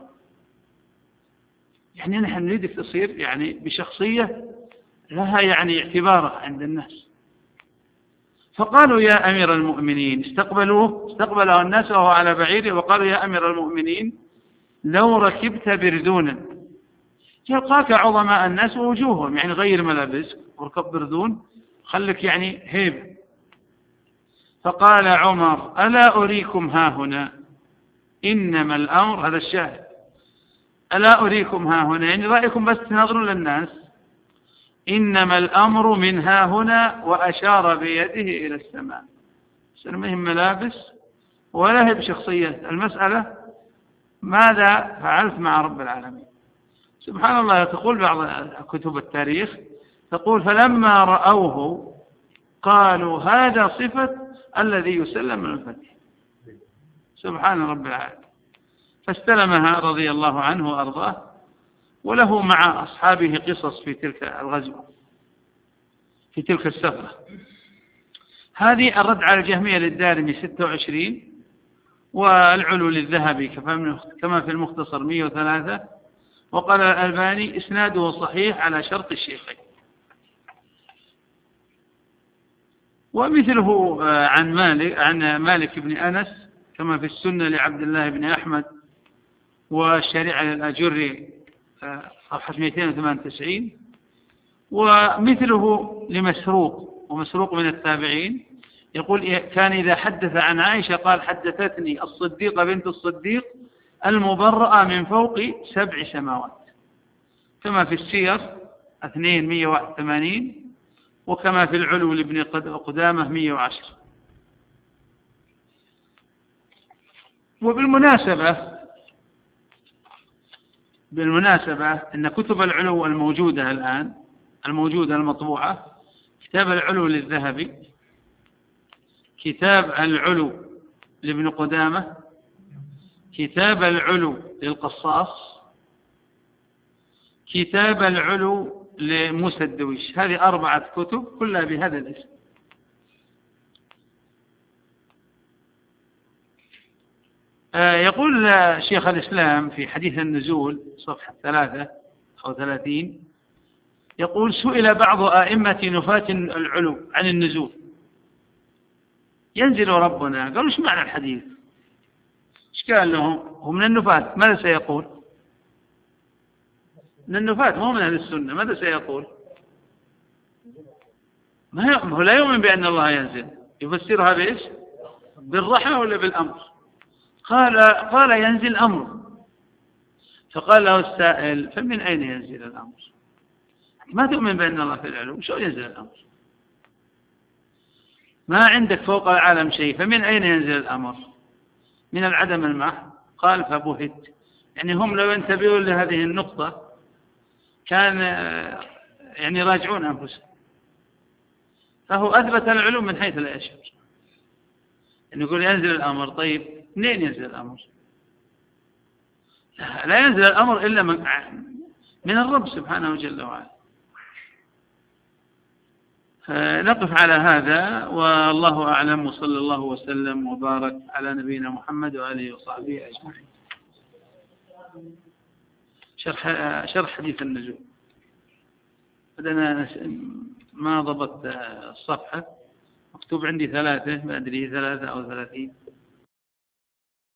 يعني نحن نريدك تصير يعني بشخصية لها يعني اعتبارها عند الناس. فقالوا يا أمير المؤمنين استقبلوه استقبله الناس وهو على بعيره وقالوا يا أمير المؤمنين لو ركبت بردونا، يلقاك عظماء الناس ووجوههم، يعني غير ملابس وركب بردون خلك يعني هيب. فقال عمر ألا أريكم ها هنا إنما الأمر، هذا الشاهد، ألا أريكم ها هنا يعني رأيكم بس تنظروا للناس، إنما الأمر من ها هنا، وأشار بيده إلى السماء. سلمهم ملابس ولا هي بشخصية المسألة، ماذا فعلت مع رب العالمين. سبحان الله، تقول بعض كتب التاريخ تقول فلما رأوه قالوا هذا صفة الذي يسلم من الفتح. سبحان رب العالمين. فاستلمها رضي الله عنه وأرضاه، وله مع أصحابه قصص في تلك الغزوة، في تلك السفرة. هذه الرد على الجهمية للدارمي ستة وعشرين، والعلو للذهبي كما في المختصر مئة وثلاثة، وقال الألباني إسناده صحيح على شرط الشيخين. ومثله عن مالك عن مالك بن أنس كما في السنة لعبد الله بن أحمد، والشريعة للأجري صفحة مئتين وثمانية وتسعين. ومثله لمسروق، ومسروق من التابعين يقول كان إذا حدث عن عائشة قال حدثتني الصديقة بنت الصديق المبرأة من فوق سبع سماوات، كما في السير اثنين مئة وواحد وثمانين، وكما في العلو لابن قدامة مئة وعشرة. وبالمناسبة بالمناسبة أن كتب العلو الموجودة الآن الموجودة المطبوعة، كتاب العلو للذهبي، كتاب العلو لابن قدامة، كتاب العلو للقصاص، كتاب العلو لموسى الدويش. هذه أربعة كتب كلها بهذا الاسم. يقول شيخ الإسلام في حديث النزول صفحة ثلاثة أو ثلاثين، يقول سئل بعض أئمة نفاة العلو عن النزول، ينزل ربنا، قالوا ايش معنى الحديث؟ ايش قال لهم؟ هو من النفاة، ماذا سيقول؟ من النفاة، مو من أهل السنة، ماذا سيقول؟ ما هو لا يؤمن بأن الله ينزل، يفسرها بإيش؟ بالرحمة ولا بالأمر؟ قال قال ينزل أمر. فقال له السائل فمن أين ينزل الأمر؟ ما تؤمن بأن الله في العلو، شو ينزل الأمر؟ ما عندك فوق العالم شيء، فمن أين ينزل الأمر؟ من العدم المحض. قال فبهت، يعني هم لو ينتبهوا لهذه النقطة كان يعني راجعون أنفسهم. فهو أثبت العلو من حيث لا يشعر، يعني يقول ينزل الأمر، طيب منين ينزل الأمر؟ لا ينزل الأمر إلا من, من الرب سبحانه جل وعلا. نقف على هذا، والله أعلم، وصلى الله وسلم وبارك على نبينا محمد وآله وصحبه أجمعين. شرح شرح حديث النزول. أنا ما ضبطت الصفحة، مكتوب عندي ثلاثة، ما أدري ثلاثة أو ثلاثين.